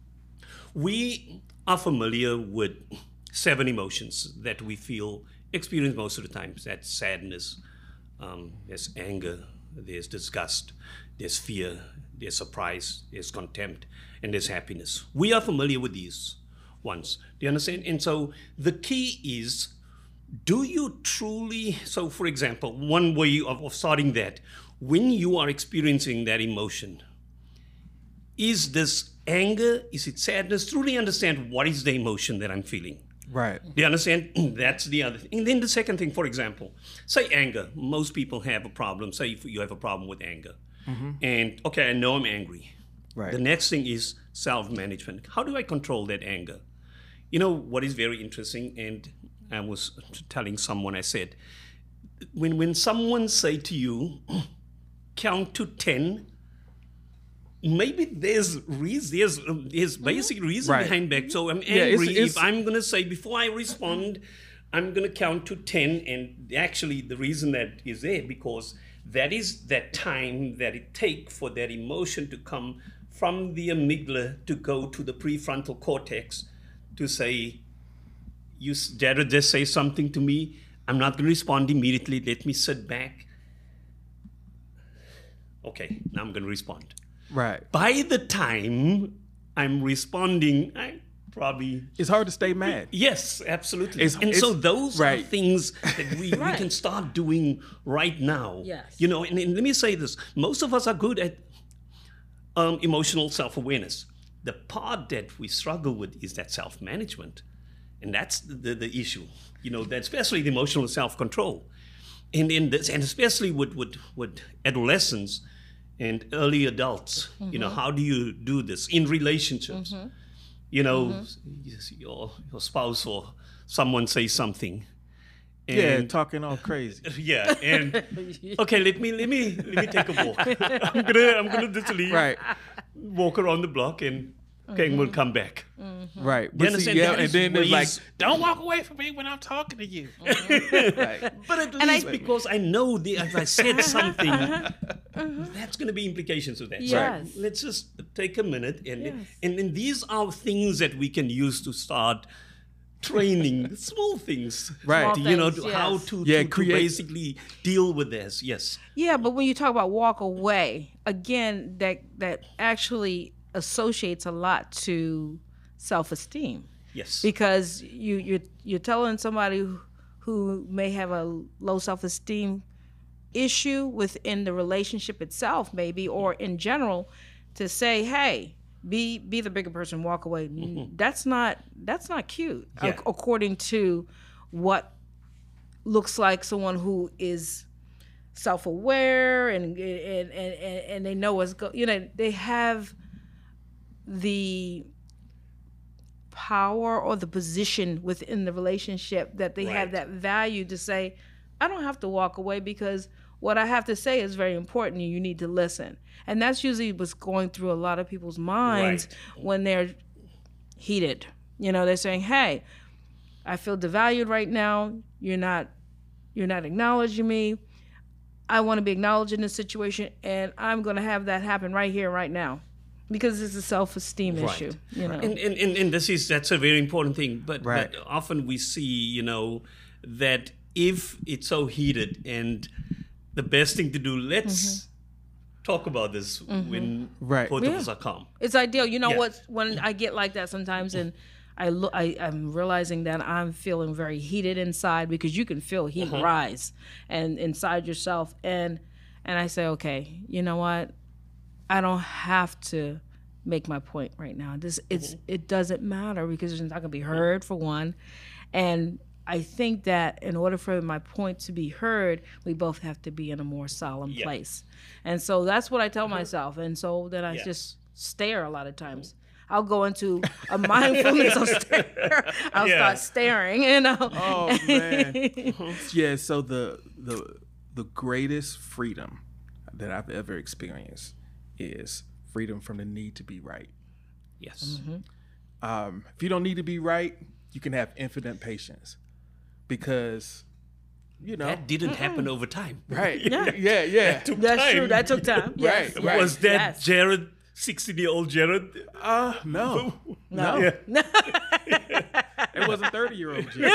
we are familiar with seven emotions that we feel, experience most of the time. That's sadness, um, there's anger, there's disgust, there's fear, there's surprise, there's contempt, and there's happiness. We are familiar with these ones. Do you understand? And so the key is, do you truly, so for example, one way of, of starting that, when you are experiencing that emotion, is this anger, is it sadness? Truly understand what is the emotion that I'm feeling. Right. Do you understand? That's the other thing. And then the second thing, for example, say anger. Most people have a problem. Say if you have a problem with anger. Mm-hmm. And okay, I know I'm angry. Right. The next thing is self-management. How do I control that anger? You know what is very interesting, and I was telling someone, I said, when when someone say to you, count to ten, maybe there's reason, there's there's basic reason right. behind that. So I'm angry. Yeah, it's, it's, if I'm gonna say before I respond, I'm gonna count to ten, and actually the reason that is there because that is that time that it takes for that emotion to come from the amygdala to go to the prefrontal cortex to say, you Jared just say something to me, I'm not going to respond immediately, let me sit back. Okay, now I'm going to respond. Right. By the time I'm responding, I probably... It's hard to stay mad. Yes, absolutely. It's, and it's, so those right. are things that we, right. we can start doing right now. Yes. You know, and, and let me say this. Most of us are good at um, emotional self-awareness. The part that we struggle with is that self-management. And that's the, the, the issue, you know, that especially the emotional self-control. And in this, and especially with, with, with adolescents and early adults, mm-hmm. you know, how do you do this in relationships? Mm-hmm. You know, mm-hmm. your, your spouse or someone says something. And, yeah, talking all crazy. Yeah, and okay, let me let me let me take a walk. I'm gonna I'm gonna just leave, right, walk around the block, and okay, mm-hmm. we'll come back. Mm-hmm. Right. But see, yeah, and then there's like, don't walk away from me when I'm talking to you. Mm-hmm. Right. But at least I, because I know the, if I said something, mm-hmm. that's going to be implications of that. Yes. So let's just take a minute. And, yes. and, and these are things that we can use to start training, small things. Right. To, you know, things, to yes. how to, yeah, to, create... to basically deal with this. Yes. Yeah, but when you talk about walk away, again, that that actually associates a lot to self-esteem. Yes. Because you you're you're telling somebody who, who may have a low self-esteem issue within the relationship itself, maybe, or in general, to say, hey, be be the bigger person, walk away. Mm-hmm. That's not that's not cute, Yeah. ac- according to what looks like someone who is self-aware and and and, and they know what's go. You know, they have the power or the position within the relationship that they have Right. that value to say, I don't have to walk away because what I have to say is very important and you need to listen. And that's usually what's going through a lot of people's minds Right. when they're heated. You know, they're saying, hey, I feel devalued right now. You're not you're not acknowledging me. I want to be acknowledged in this situation, and I'm going to have that happen right here, right now, because it's a self-esteem Right. issue. You know, And, and, and, and this is that's a very important thing. But, Right. but often we see, you know, that if it's so heated, and the best thing to do, let's Mm-hmm. talk about this when Right. both Yeah. of us are calm. it's ideal. You know Yeah. what? When I get like that sometimes, and I look, I, I'm realizing that I'm feeling very heated inside because you can feel heat Uh-huh. rise and inside yourself, and and I say, okay, you know what? I don't have to make my point right now. This it's Mm-hmm. it doesn't matter because it's not going to be heard for one, and I think that in order for my point to be heard, we both have to be in a more solemn Yeah. place, and so that's what I tell myself, and so then I Yeah. just stare a lot of times. I'll go into a mindfulness of stare. I'll Yeah. start staring, you know. Oh man. Yeah, so the the the greatest freedom that I've ever experienced is freedom from the need to be right. Yes. Um, if you don't need to be right, you can have infinite patience because you know That didn't happen over time. right. Yeah. yeah, yeah. Took That's time. true. That took time. Yes, Right, yes, right. Was that yes. Jared, sixteen-year-old Jared? Uh no. No. Yeah. It wasn't thirty year old Jim.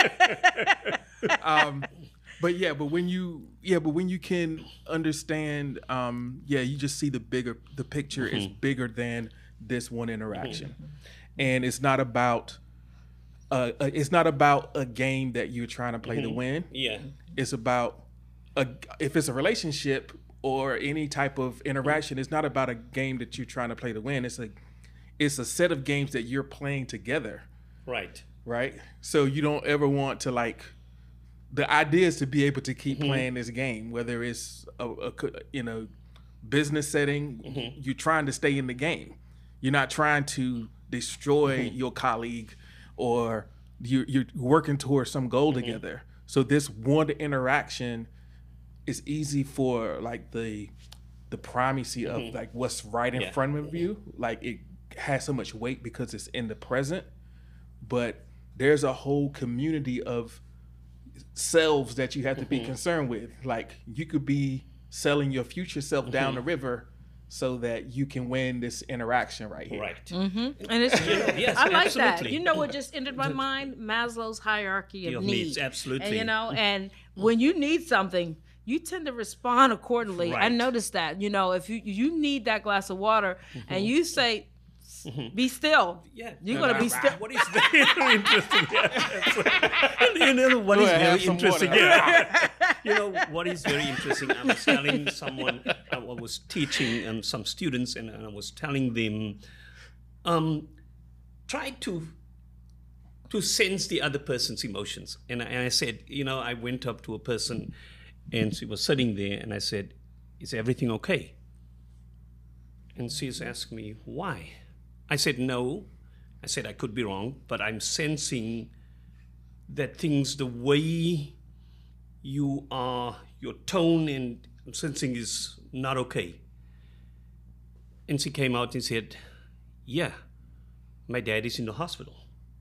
um, but yeah, but when you yeah, but when you can understand, um, yeah, you just see the bigger the picture is bigger than this one interaction, and it's not about uh, uh, it's not about a game that you're trying to play to win. Yeah. It's about a if it's a relationship or any type of interaction, it's not about a game that you're trying to play to win. It's a it's a set of games that you're playing together. Right. Right? So you don't ever want to like the idea is to be able to keep playing this game, whether it's a, a co- you know business setting, you're trying to stay in the game. You're not trying to destroy your colleague or you, you're working towards some goal together. So this one interaction is easy for like the the primacy of like what's right in Yeah. front of you. Like it has so much weight because it's in the present, but there's a whole community of selves that you have to be concerned with. Like you could be selling your future self down the river so that you can win this interaction right here. Right. And it's true. Yes, I like that. absolutely. You know what just entered my mind? Maslow's hierarchy of Of needs. needs, absolutely. And you know, and when you need something, you tend to respond accordingly. I Right. noticed that. You know, if you you need that glass of water and you say, "Be still," Yeah. you're gonna be still. What is very interesting? Yeah. You know what is Go ahead, have very some interesting? water. Yeah. You know what is very interesting? I was telling someone, I was teaching um, some students, and I was telling them, um, try to to sense the other person's emotions. And I, and I said, you know, I went up to a person, and she was sitting there, and I said, "Is everything okay?" And she's asking me why. I said, no. I said, I could be wrong, but I'm sensing that things, the way you are, your tone, and I'm sensing is not okay. And she came out and said, yeah, my dad is in the hospital.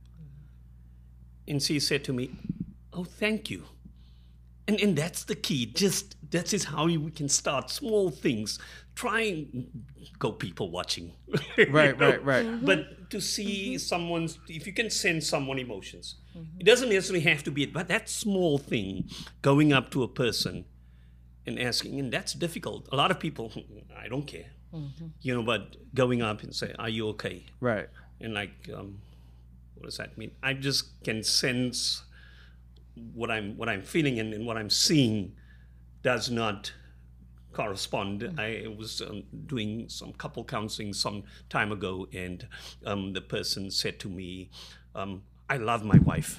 And she said to me, oh, thank you. And, and that's the key. Just that is how we can start small things. Try and go people watching. Right, right, right. But to see someone's, if you can sense someone's emotions, it doesn't necessarily have to be it, but that small thing, going up to a person and asking, and that's difficult. A lot of people, I don't care, you know, but going up and say, are you okay? Right. And like, um, what does that mean? I just can sense what I'm what I'm feeling and, and what I'm seeing does not correspond. I was um, doing some couple counseling some time ago, and um, the person said to me, um, I love my wife.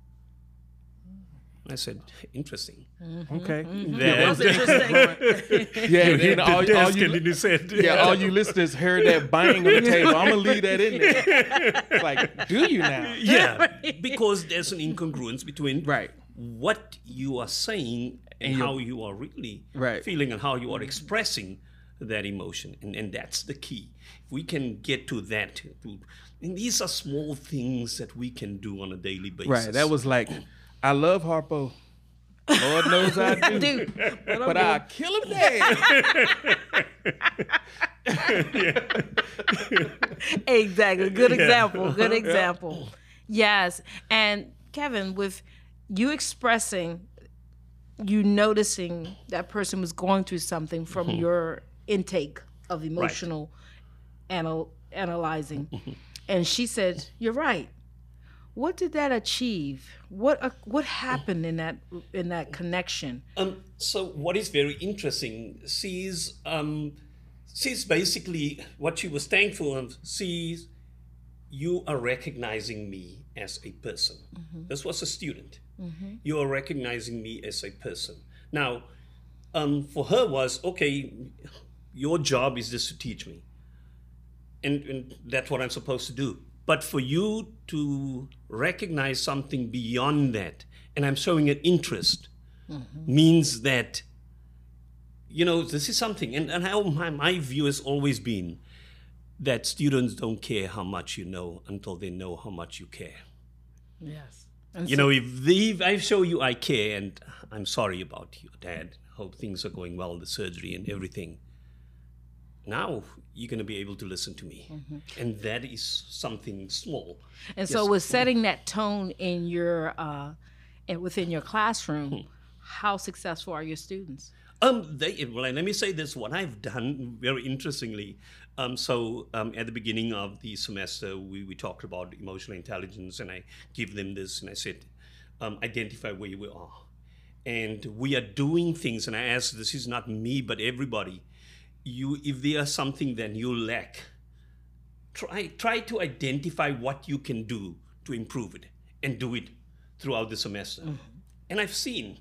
I said, interesting. Okay. Mm-hmm. That- That's interesting. Yeah, You and hit the all, all desk you, and then you said, yeah, all you listeners heard that bang on the table. I'm gonna leave that in there. It's like, do you now? yeah, because there's an incongruence between Right. what you are saying and, And your- how you are really Right. feeling and how you are expressing that emotion. And, and that's the key. If we can get to that, to, and these are small things that we can do on a daily basis. Right. That was like, I love Harpo. Lord knows I do. Dude, But I kill him dead. exactly. Good example. Good example. Yes. And Kevin, with you expressing, you noticing that person was going through something from your intake of emotional anal- analyzing, and she said, "You're right." What did that achieve? What uh, what happened in that in that connection? Um, so what is very interesting, she's, um, she's basically, what she was thankful of, sees you are recognizing me as a person. Mm-hmm. This was a student. Mm-hmm. You are recognizing me as a person. Now, um, for her was, okay, your job is just to teach me. And, and that's what I'm supposed to do. But for you to recognize something beyond that, and I'm showing an interest, mm-hmm. means that, you know, this is something. And, and how my, my view has always been that students don't care how much you know until they know how much you care. Yes. And You so- know, if, they, if I show you I care, and I'm sorry about your dad, hope things are going well, the surgery and everything, now you're going to be able to listen to me. Mm-hmm. And that is something small. And so, Yes. with setting that tone in your uh, and within your classroom, how successful are your students? Um, they, well, let me say this, what I've done very interestingly. Um, so um, at the beginning of the semester, we, we talked about emotional intelligence, and I give them this, and I said, um, identify where you are. And we are doing things, and I ask, this is not me, but everybody. You, if there's something that you lack, try try to identify what you can do to improve it, and do it throughout the semester. Mm-hmm. And I've seen,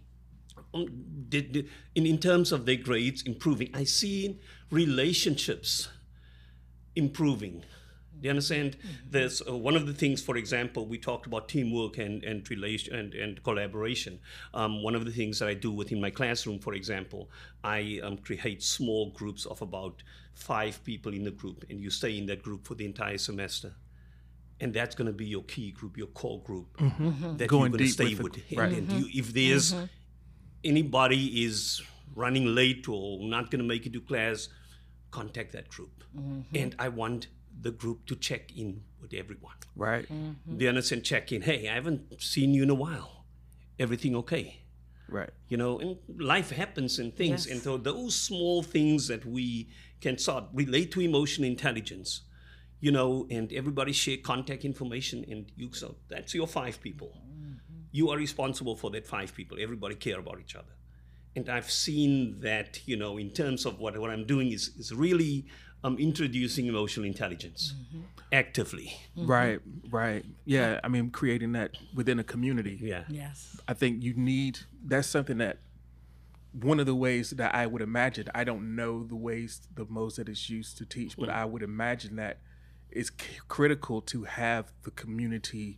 um, did, did, in, in terms of their grades improving, I've seen relationships improving. Do you understand? Mm-hmm. There's uh, one of the things, for example, we talked about teamwork and and relation and, and collaboration. Um, one of the things that I do within my classroom, for example, I um, create small groups of about five people in the group, and you stay in that group for the entire semester. And that's going to be your key group, your core group, mm-hmm. that Going you're going to deep stay with with. the- And, right. and you, if there's Mm-hmm. anybody is running late or not going to make it to class, contact that group. Mm-hmm. And I want the group to check in with everyone. Right. Mm-hmm. They understand, check in. Hey, I haven't seen you in a while. Everything okay? Right. You know, and life happens and things. Yes. And so those small things that we can sort relate to emotional intelligence, you know, and everybody share contact information, and you, so that's your five people. Mm-hmm. You are responsible for that five people. Everybody care about each other. And I've seen that, you know, in terms of what, what I'm doing is, is really um, introducing emotional intelligence mm-hmm. actively. Mm-hmm. Right. Right. Yeah. I mean, creating that within a community. Yeah. Yes. I think you need, that's something that, one of the ways that I would imagine, I don't know the ways the Mosaic is used to teach, but mm. I would imagine that it's c- critical to have the community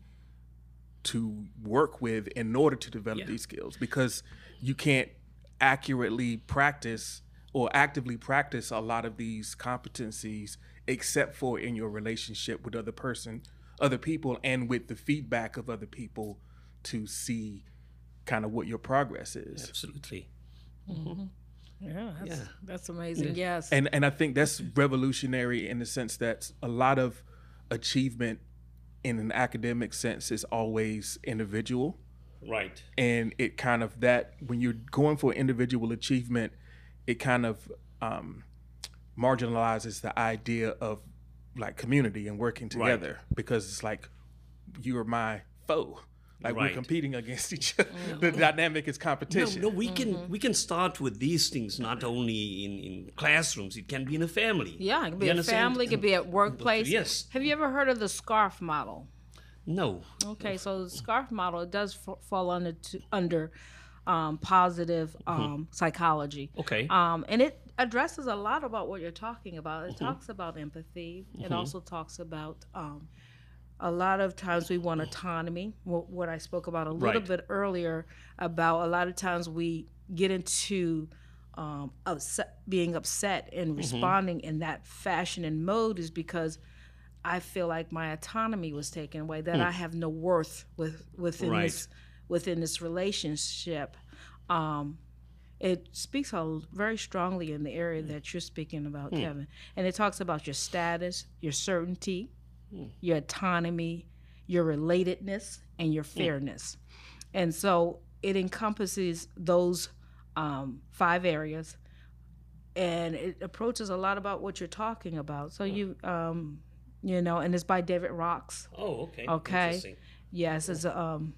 to work with in order to develop yeah. these skills, because you can't accurately practice or actively practice a lot of these competencies except for in your relationship with other person, other people, and with the feedback of other people to see kind of what your progress is. Absolutely. Mm-hmm. Yeah, that's, yeah. that's amazing. Yeah. Yes. And and I think that's revolutionary in the sense that a lot of achievement in an academic sense is always individual. Right. And it kind of that when you're going for individual achievement, it kind of um, marginalizes the idea of like community and working together, right. because it's like you're my foe. like Right. we're competing against each other. The dynamic is No, competition. no, we can we can start with these things not only in, in classrooms. It can be in a family. Yeah, it could be You a understand? family, it could be at workplace. Yes. Have you ever heard of the SCARF model? No. Okay, so the SCARF model, it does f- fall under to, under um, positive um, psychology. Okay. Um, and it addresses a lot about what you're talking about. It talks about empathy. It also talks about um, a lot of times we want autonomy. What, what I spoke about a little Right. bit earlier about a lot of times we get into um, upset, being upset and responding in that fashion and mode is because I feel like my autonomy was taken away, that I have no worth with within Right. this within this relationship. Um, it speaks a, very strongly in the area that you're speaking about, Kevin. And it talks about your status, your certainty, your autonomy, your relatedness, and your fairness. And so it encompasses those um, five areas, and it approaches a lot about what you're talking about. So you, um, you know, and it's by David Rocks. Oh, okay. Okay. Interesting. Yes, it's a, um,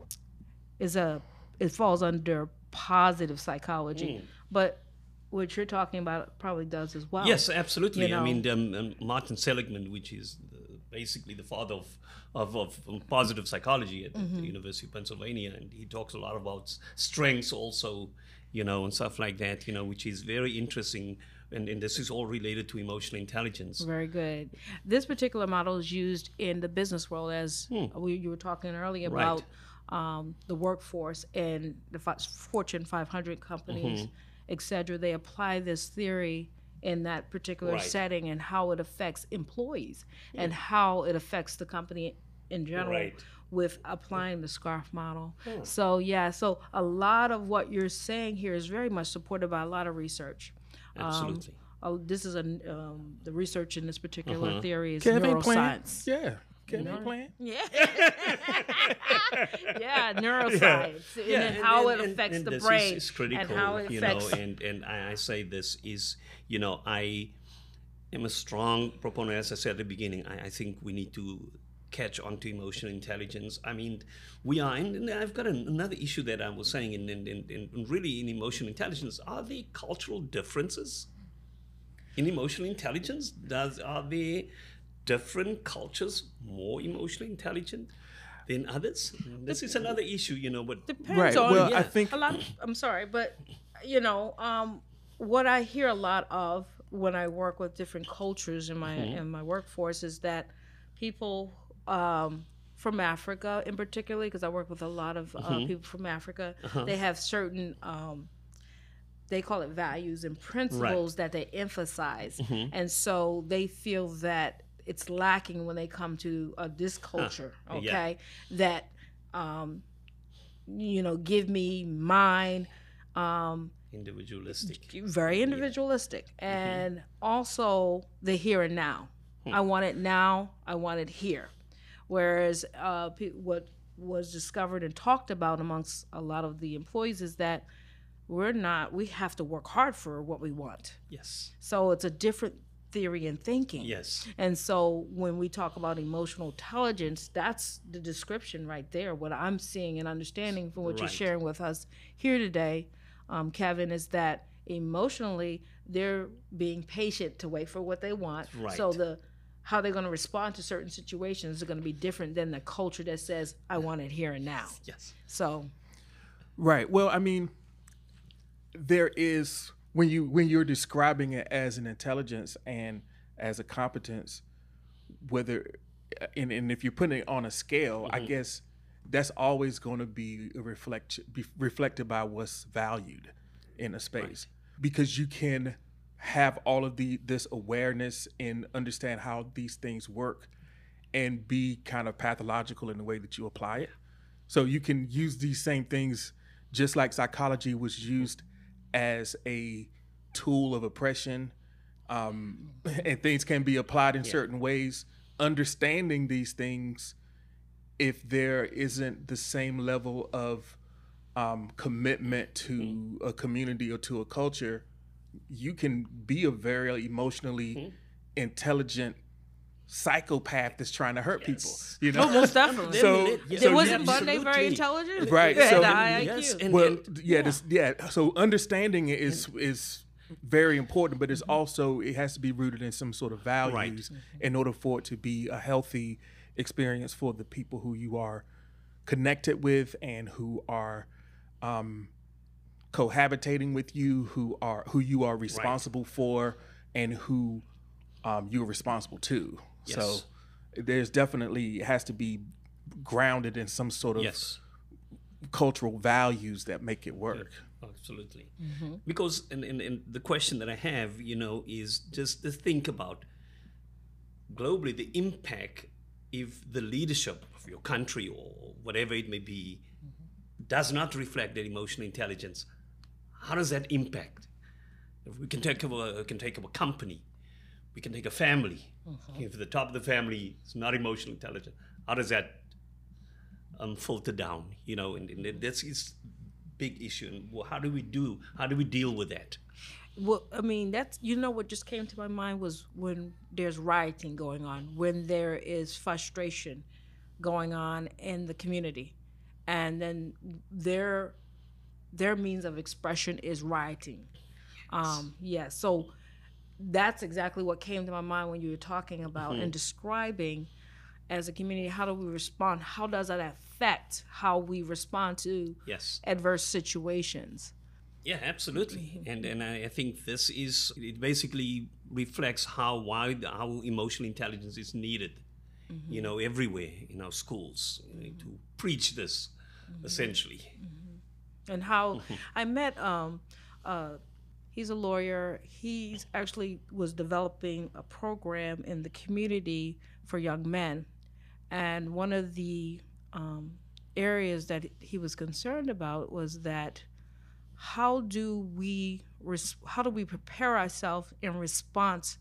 is a, it falls under positive psychology, but what you're talking about probably does as well. Yes, absolutely. You know. I mean, um, um, Martin Seligman, which is the, basically the father of, of, of um, positive psychology at Mm-hmm. the University of Pennsylvania, and he talks a lot about s- strengths also, you know, and stuff like that, you know, which is very interesting. And, and this is all related to emotional intelligence. Very good. This particular model is used in the business world, as we, you were talking earlier Hmm. Right. about um, the workforce and the fi- Fortune five hundred companies, Mm-hmm. et cetera. They apply this theory in that particular Right. setting and how it affects employees and how it affects the company in general Right. with applying the SCARF model. So, yeah, so a lot of what you're saying here is very much supported by a lot of research. Absolutely. Oh, this is a um, the research in this particular Uh-huh. theory is Kevin playing? neuroscience. Yeah. Kevin playing? Yeah, yeah, neuroscience and, then how it affects and the this brain is, is critical, and how it you affects. know, and, and I I say this is, you know, I am a strong proponent, as I said at the beginning, I, I think we need to catch on to emotional intelligence. I mean, we are, and, and I've got an, another issue that I was saying, in, in, in, in really in emotional intelligence, are there cultural differences in emotional intelligence? Does Are there different cultures more emotionally intelligent than others? This is another issue, you know, but Depends Right. on Well, yeah. I think a lot. Of, I'm sorry, but you know, um, what I hear a lot of when I work with different cultures in my in my workforce is that people um, from Africa, in particular, because I work with a lot of uh, people from Africa, they have certain. Um, they call it values and principles that they emphasize, and so they feel that it's lacking when they come to uh, this culture. yeah. Okay, that um, you know, give me mine. Um, individualistic. very individualistic, and also the here and now. I want it now. I want it here. Whereas uh, pe- what was discovered and talked about amongst a lot of the employees is that we're not. We have to work hard for what we want. Yes. So it's a different theory and thinking. Yes. And so when we talk about emotional intelligence, that's the description right there. What I'm seeing and understanding from what you're Right. sharing with us here today, um, Kevin, is that emotionally they're being patient to wait for what they want. Right. So the how they're going to respond to certain situations are going to be different than the culture that says, I want it here and now. Yes. So Right. Well, I mean, there is when you when you're describing it as an intelligence and as a competence, whether and, and if you're putting it on a scale, I guess that's always going to be a reflect be reflected by what's valued in a space, because you can have all of the this awareness and understand how these things work and be kind of pathological in the way that you apply it. So you can use these same things just like psychology was used as a tool of oppression, um, and things can be applied in certain ways. Understanding these things, if there isn't the same level of um, commitment to a community or to a culture, you can be a very emotionally intelligent psychopath that's trying to hurt Yes. people. You know, Oh, most definitely. So, Yeah, so Wasn't you- Bundy very absolutely. intelligent? Right, He had so- the high Yes, I Q. and- well, yeah, this, yeah. So understanding it is is very important, but it's also it has to be rooted in some sort of values in order for it to be a healthy experience for the people who you are connected with and who are um, cohabitating with you, who are who you are responsible for, and who um, you're responsible to. Yes. So there's definitely it has to be grounded in some sort of Yes. cultural values that make it work. Absolutely. Because and, and, and the question that I have, you know, is just to think about globally the impact if the leadership of your country or whatever it may be does not reflect that emotional intelligence. How does that impact? If we can take up a, can take up a company, we can take a family. If the top of the family is not emotionally intelligent, how does that um, filter down? You know, and, and that's is big issue. And well, how do we do? How do we deal with that? Well, I mean, that's, you know, what just came to my mind was when there's rioting going on, when there is frustration going on in the community, and then their their means of expression is rioting. Um, yeah, so that's exactly what came to my mind when you were talking about and describing as a community, how do we respond? How does that affect how we respond to Yes. adverse situations? Yeah, absolutely. And and I I think this is it basically reflects how wide how emotional intelligence is needed, you know, everywhere in our schools, you know, to preach this, essentially. And how I met um uh he's a lawyer. He's actually was developing a program in the community for young men, and one of the um, areas that he was concerned about was that how do we res- how do we prepare ourselves in response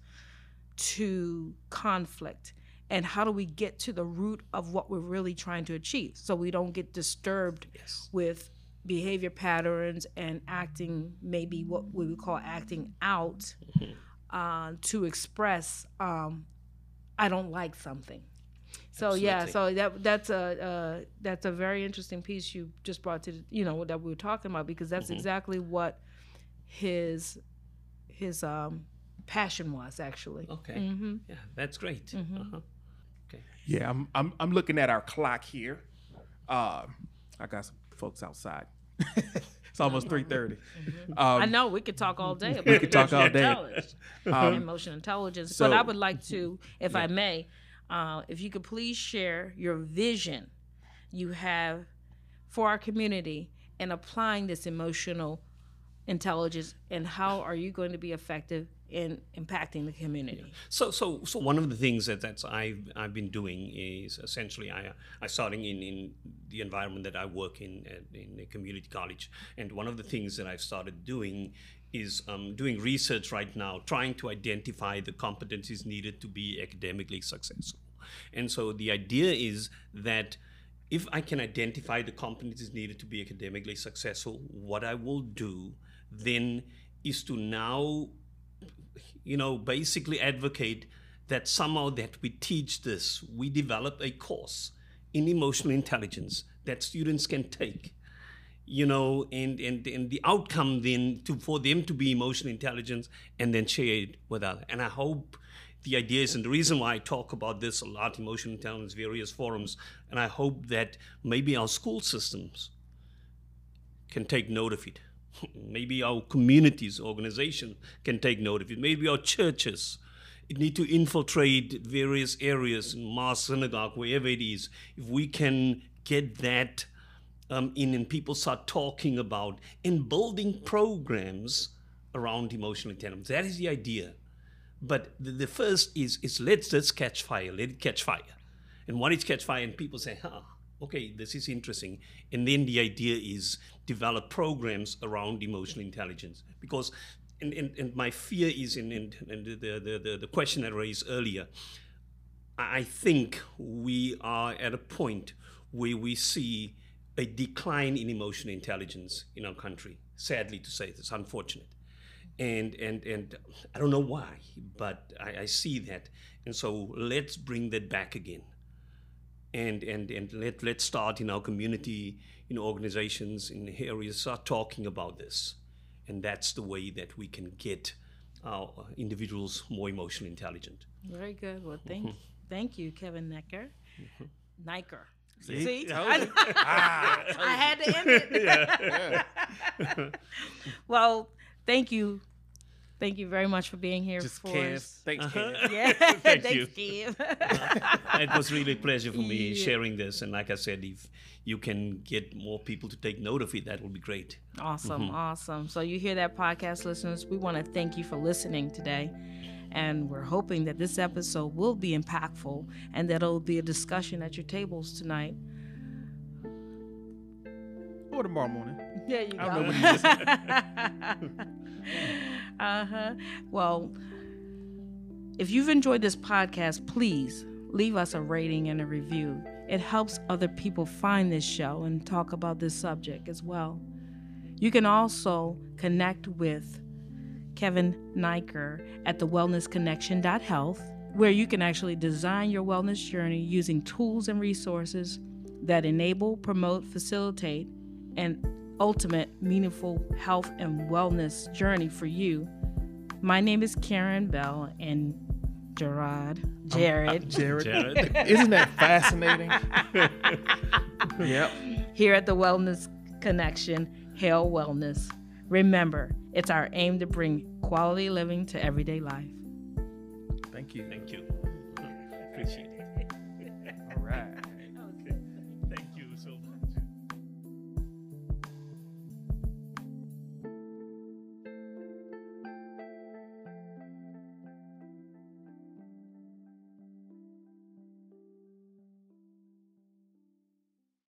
to conflict, and how do we get to the root of what we're really trying to achieve so we don't get disturbed Yes. with behavior patterns and acting, maybe what we would call acting out, uh, to express um, I don't like something. So yeah, so that that's a uh, that's a very interesting piece you just brought to the, you know, that we were talking about, because that's exactly what his his um, passion was actually. Okay. Yeah, that's great. Uh-huh. Okay. Yeah, I'm I'm I'm looking at our clock here. Uh, I got some folks outside. It's almost three thirty. I know we could talk all day about We could talk all day. intelligence, emotional intelligence. so- but I would like to, if I may, uh, if you could please share your vision you have for our community in applying this emotional intelligence, and how are you going to be effective in impacting the community? So, so, so one of the things that that's I've I've been doing is essentially I I starting in, in the environment that I work in at, in a community college, and one of the things that I've started doing is um, doing research right now, trying to identify the competencies needed to be academically successful. And so the idea is that if I can identify the competencies needed to be academically successful, what I will do then is to now, you know, basically advocate that somehow that we teach this, we develop a course in emotional intelligence that students can take, you know, and, and, and the outcome then to for them to be emotional intelligence and then share it with others. And I hope the idea is, and the reason why I talk about this a lot, emotional intelligence, various forums, and I hope that maybe our school systems can take note of it. Maybe our communities, organizations can take note of it. Maybe our churches it need to infiltrate various areas, mosque, synagogue, wherever it is. If we can get that um, in and people start talking about and building programs around emotional intelligence. That is the idea. But the, the first is, is let's just catch fire, let it catch fire. And when it catch fire and people say, huh, okay, this is interesting. And then the idea is develop programs around emotional intelligence. Because, and, and, and my fear is, in, in, in the, the, the, the question I raised earlier, I think we are at a point where we see a decline in emotional intelligence in our country. Sadly to say, it's unfortunate. And, and, and I don't know why, but I, I see that. And so let's bring that back again. And, and, and let, let's start in our community, in organizations, in areas, start talking about this. And that's the way that we can get our individuals more emotionally intelligent. Very good. Well, thank, mm-hmm. thank you, Kevin Necker. Mm-hmm. Niker. See? See? I, ah, I had to end it. Yeah. Yeah. Well, thank you. Thank you very much for being here. Just for Kev. us. Thanks, uh-huh. Kev. Yeah. Thank Thanks, you. Steve. It was really a pleasure for me yeah. sharing this. And like I said, if you can get more people to take note of it, that will be great. Awesome. Mm-hmm. Awesome. So you hear that, podcast listeners? We want to thank you for listening today. And we're hoping that this episode will be impactful and that it'll be a discussion at your tables tonight. Or tomorrow morning. There you I go. don't know when you listen. Uh-huh. Well, if you've enjoyed this podcast, please leave us a rating and a review. It helps other people find this show and talk about this subject as well. You can also connect with Kevin Niker at the wellness connection dot health, where you can actually design your wellness journey using tools and resources that enable, promote, facilitate, and ultimate meaningful health and wellness journey for you. My name is Karen Bell, and Gerard, Jared. Um, Jared. Jared. Isn't that fascinating? Yep. Here at the Wellness Connection, Hail Wellness. Remember, it's our aim to bring quality living to everyday life. Thank you. Thank you. Appreciate it. All right.